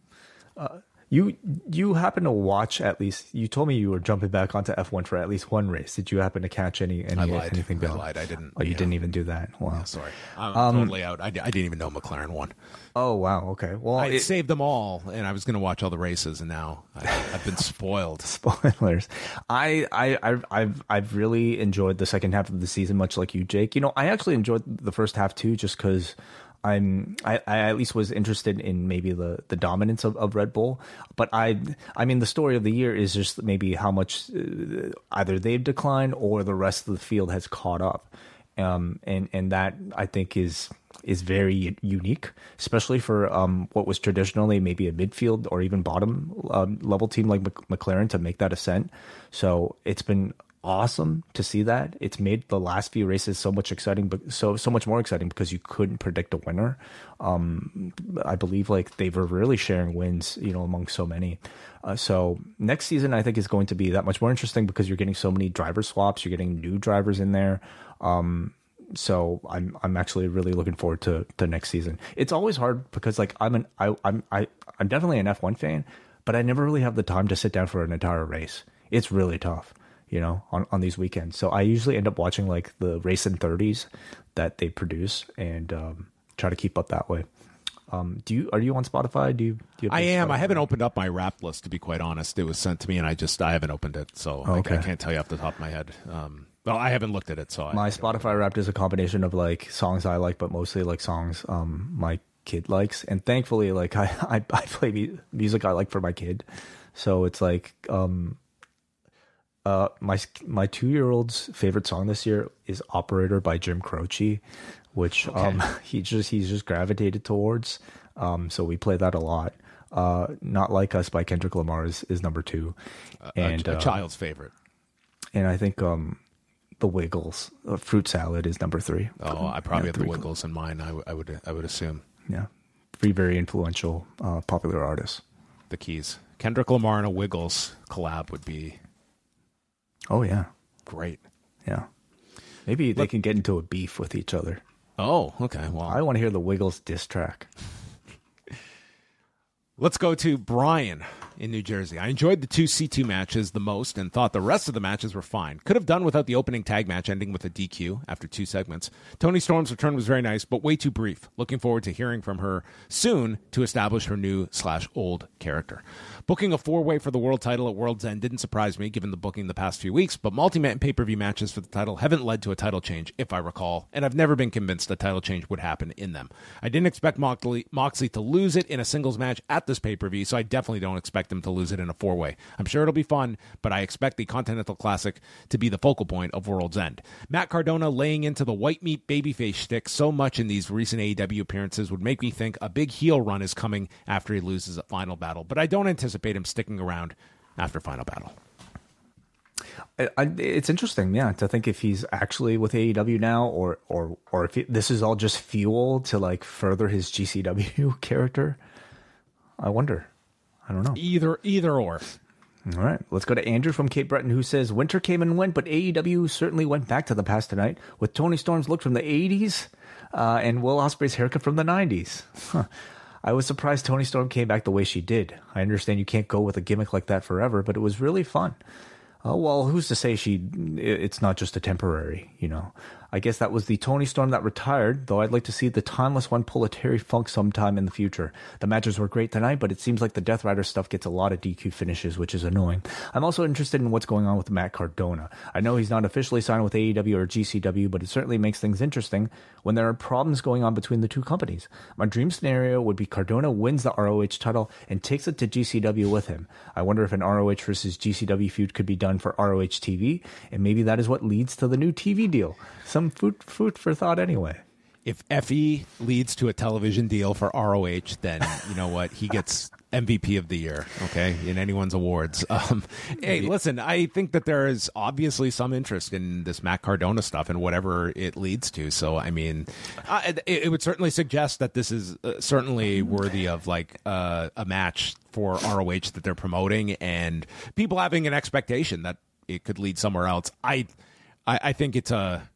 Uh, you you happen to watch at least, you told me you were jumping back onto F one for at least one race. Did you happen to catch any, any I lied. anything I beyond? lied. I didn't. Oh, you yeah. didn't even do that? Wow. Yeah, sorry. I'm Um, totally out. I, di- I didn't even know McLaren won. Oh, wow. Okay. Well, I it- saved them all, and I was going to watch all the races, and now I, I've been spoiled. Spoilers. I, I, I've, I've, I've really enjoyed the second half of the season, much like you, Jake. You know, I actually enjoyed the first half too, just because I'm, I, I at least was interested in maybe the, the dominance of, of Red Bull. But I, I mean, the story of the year is just maybe how much uh, either they've declined or the rest of the field has caught up. Um, and, and that I think is, is very unique, especially for um, what was traditionally maybe a midfield or even bottom um, level team like Mc- McLaren to make that ascent. So it's been awesome to see that. It's made the last few races so much exciting, but so so much more exciting because you couldn't predict a winner. Um, I believe like they were really sharing wins, you know, among so many. Uh, so next season, I think is going to be that much more interesting because you're getting so many driver swaps. You're getting new drivers in there. Um, so I'm I'm actually really looking forward to the next season. It's always hard because like I'm an I I'm I I'm definitely an F one fan, but I never really have the time to sit down for an entire race. It's really tough, you know, on, on these weekends. So I usually end up watching like the race in thirties that they produce and um, try to keep up that way. Um, do you are you on Spotify? Do you? Do you have I am. Spotify? I haven't opened up my rap list, to be quite honest. It was sent to me, and I just I haven't opened it, so Oh, okay. I, I can't tell you off the top of my head. Um, well, I haven't looked at it, so My I, Spotify Wrapped is a combination of like songs I like, but mostly like songs um my kid likes. And thankfully, like I I, I play mu- music I like for my kid, so it's like um uh my my two year old's favorite song this year is Operator by Jim Croce, which Okay. um he just he's just gravitated towards. Um, so we play that a lot. Uh, Not Like Us by Kendrick Lamar is, is number two, a, and a, a uh, child's favorite. and I think um. The Wiggles, uh, Fruit Salad is number three. Oh, I probably Yeah, have the three- Wiggles in mine. I, w- I would I would assume Yeah, three very influential, uh, popular artists. the keys. Kendrick Lamar and a Wiggles collab would be Oh yeah, great. yeah. Maybe they Let- can get into a beef with each other. Oh, okay. Well, I want to hear the Wiggles diss track. let's go to Brian in New Jersey. I enjoyed the two C two matches the most and thought the rest of the matches were fine. Could have done without the opening tag match ending with a D Q after two segments. Toni Storm's return was very nice, but way too brief. Looking forward to hearing from her soon to establish her new slash old character. Booking a four-way for the world title at World's End didn't surprise me given the booking the past few weeks, but multi-man pay-per-view matches for the title haven't led to a title change, if I recall, and I've never been convinced a title change would happen in them. I didn't expect Moxley, Moxley to lose it in a singles match at this pay-per-view, so I definitely don't expect him to lose it in a four-way. I'm sure it'll be fun, but I expect the Continental Classic to be the focal point of World's End. Matt Cardona laying into the white meat babyface shtick so much in these recent A E W appearances would make me think a big heel run is coming after he loses at Final Battle, but I don't anticipate him sticking around after Final Battle. I, I, it's interesting, yeah, to think if he's actually with A E W now, or or or if he, this is all just fuel to like further his G C W character. I wonder. I don't know. Either, either or. All right, let's go to Andrew from Cape Breton, who says, winter came and went, but A E W certainly went back to the past tonight with Toni Storm's look from the eighties uh, and Will Ospreay's haircut from the nineties. Huh. I was surprised Toni Storm came back the way she did. I understand you can't go with a gimmick like that forever, but it was really fun. Uh, well, who's to say she? It's not just a temporary, you know. I guess that was the Toni Storm that retired, though I'd like to see the timeless one pull a Terry Funk sometime in the future. The matches were great tonight, but it seems like the Death Rider stuff gets a lot of D Q finishes, which is annoying. I'm also interested in what's going on with Matt Cardona. I know he's not officially signed with A E W or G C W, but it certainly makes things interesting when there are problems going on between the two companies. My dream scenario would be Cardona wins the R O H title and takes it to G C W with him. I wonder if an R O H versus G C W feud could be done for R O H T V, and maybe that is what leads to the new T V deal. Some food, food for thought anyway. If F E leads to a television deal for R O H, then you know what? He gets M V P of the year, okay, in anyone's awards. Um, hey, listen, I think that there is obviously some interest in this Matt Cardona stuff and whatever it leads to. So, I mean, I, it, it would certainly suggest that this is uh, certainly worthy of like uh, a match for R O H that they're promoting and people having an expectation that it could lead somewhere else. I, I, I think it's a...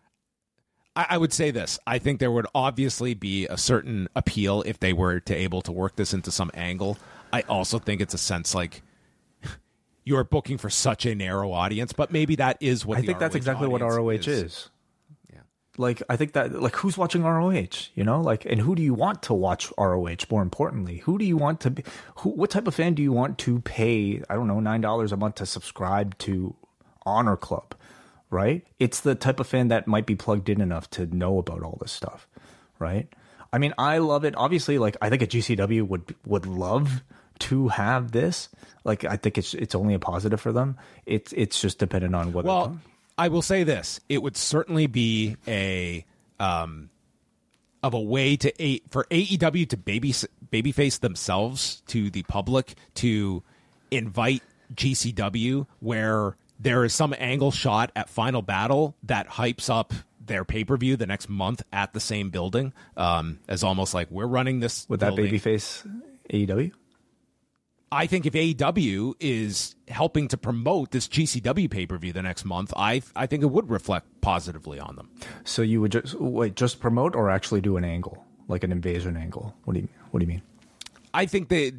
I would say this. I think there would obviously be a certain appeal if they were to able to work this into some angle. I also think it's a sense like you're booking for such a narrow audience, but maybe that is what I the think that's R O H exactly what audience R O H is. is. Yeah. Like, I think that, like, who's watching R O H, you know? Like, and who do you want to watch R O H, more importantly? Who do you want to be, who, what type of fan do you want to pay, I don't know, nine dollars a month to subscribe to Honor Club? Right? It's the type of fan that might be plugged in enough to know about all this stuff, right? I mean, I love it. Obviously, like, I think a G C W would would love to have this. Like, I think it's it's only a positive for them. It's it's just dependent on whether. Well, I will say this: it would certainly be a um of a way to a, for A E W to baby babyface themselves to the public to invite G C W where there is some angle shot at Final Battle that hypes up their pay-per-view the next month at the same building, um, as almost like we're running this. Would that building. babyface A E W? I think if A E W is helping to promote this G C W pay-per-view the next month, I I think it would reflect positively on them. So you would just wait, just promote or actually do an angle, like an invasion angle? What do you What do you mean? I think they.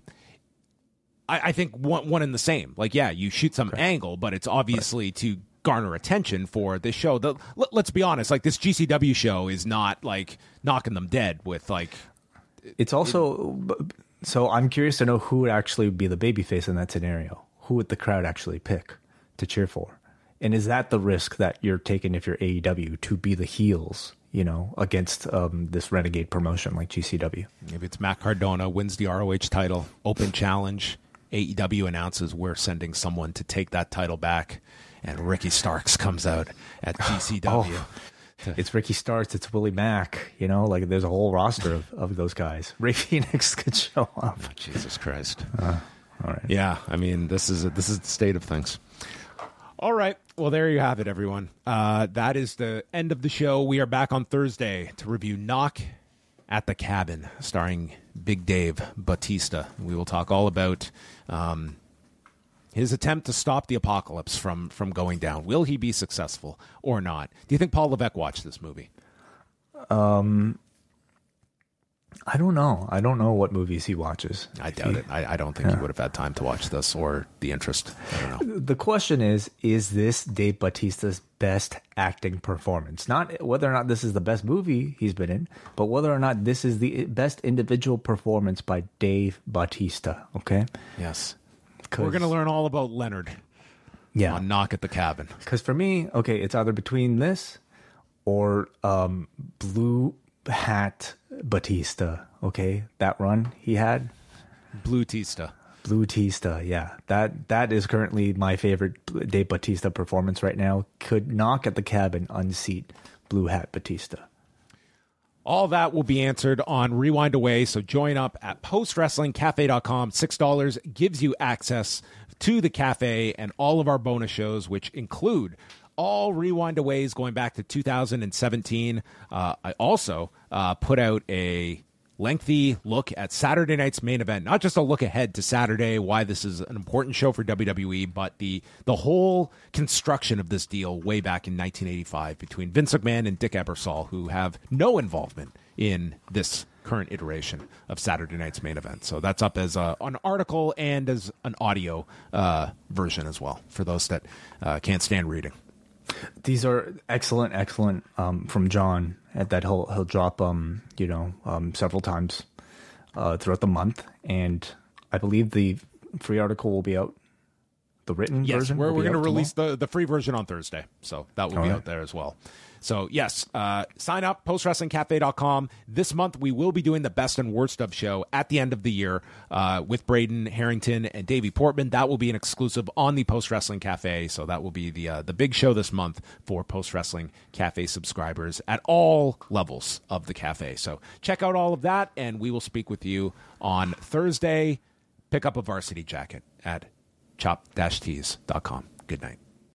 I, I think one one and the same. Like, yeah, you shoot some okay. angle, but it's obviously right. to garner attention for this show. The, let, let's be honest, like this G C W show is not like knocking them dead with like. It's also. It, So I'm curious to know who would actually be the babyface in that scenario. Who would the crowd actually pick to cheer for? And is that the risk that you're taking if you're A E W to be the heels, you know, against um, this renegade promotion like G C W? Maybe it's Matt Cardona wins the R O H title, open challenge. A E W announces we're sending someone to take that title back, and Ricky Starks comes out at G C W. Oh. It's Ricky Starks, it's Willie Mack, you know, like there's a whole roster of, of those guys. Ray Phoenix could show up. Jesus Christ. Uh, all right. Yeah, I mean, this is a, this is the state of things. All right. Well, there you have it, everyone. Uh, that is the end of the show. We are back on Thursday to review Knock at the Cabin, starring Big Dave Batista. We will talk all about um, his attempt to stop the apocalypse from, from going down. Will he be successful or not? Do you think Paul Levesque watched this movie? Um, I don't know. I don't know what movies he watches. I doubt he, it. I, I don't think yeah. he would have had time to watch this or the interest. I don't know. The question is, is this Dave Bautista's best acting performance? Not whether or not this is the best movie he's been in, but whether or not this is the best individual performance by Dave Bautista. Okay? Yes. We're going to learn all about Leonard yeah. on Knock at the Cabin. Because for me, okay, it's either between this or um, Blue Hat Batista, okay? That run he had. Blue Tista. Blue Tista, yeah. That That is currently my favorite Dave Bautista performance right now. Could Knock at the Cabin unseat Blue Hat Batista. All that will be answered on Rewind Away, so join up at post wrestling cafe dot com. six dollars gives you access to the cafe and all of our bonus shows, which include all Rewind Aways going back to two thousand seventeen. Uh, I also uh, put out a lengthy look at Saturday night's main event, not just a look ahead to Saturday, why this is an important show for W W E, but the the whole construction of this deal way back in nineteen eighty-five between Vince McMahon and Dick Ebersol, who have no involvement in this current iteration of Saturday night's main event. So that's up as a, an article and as an audio uh, version as well for those that uh, can't stand reading. These are excellent, excellent um, from John. At that he'll he'll drop um you know um several times uh, throughout the month, and I believe the free article will be out. The written yes, version. We're we're going to tomorrow? release the the free version on Thursday, so that will All be right. out there as well. So yes, uh, sign up post wrestling cafe dot com. This month we will be doing the best and worst of show at the end of the year uh, with Braden Harrington and Davey Portman. That will be an exclusive on the Post Wrestling Cafe. So that will be the uh, the big show this month for Post Wrestling Cafe subscribers at all levels of the cafe. So check out all of that, and we will speak with you on Thursday. Pick up a varsity jacket at chop dash tees dot com. Good night.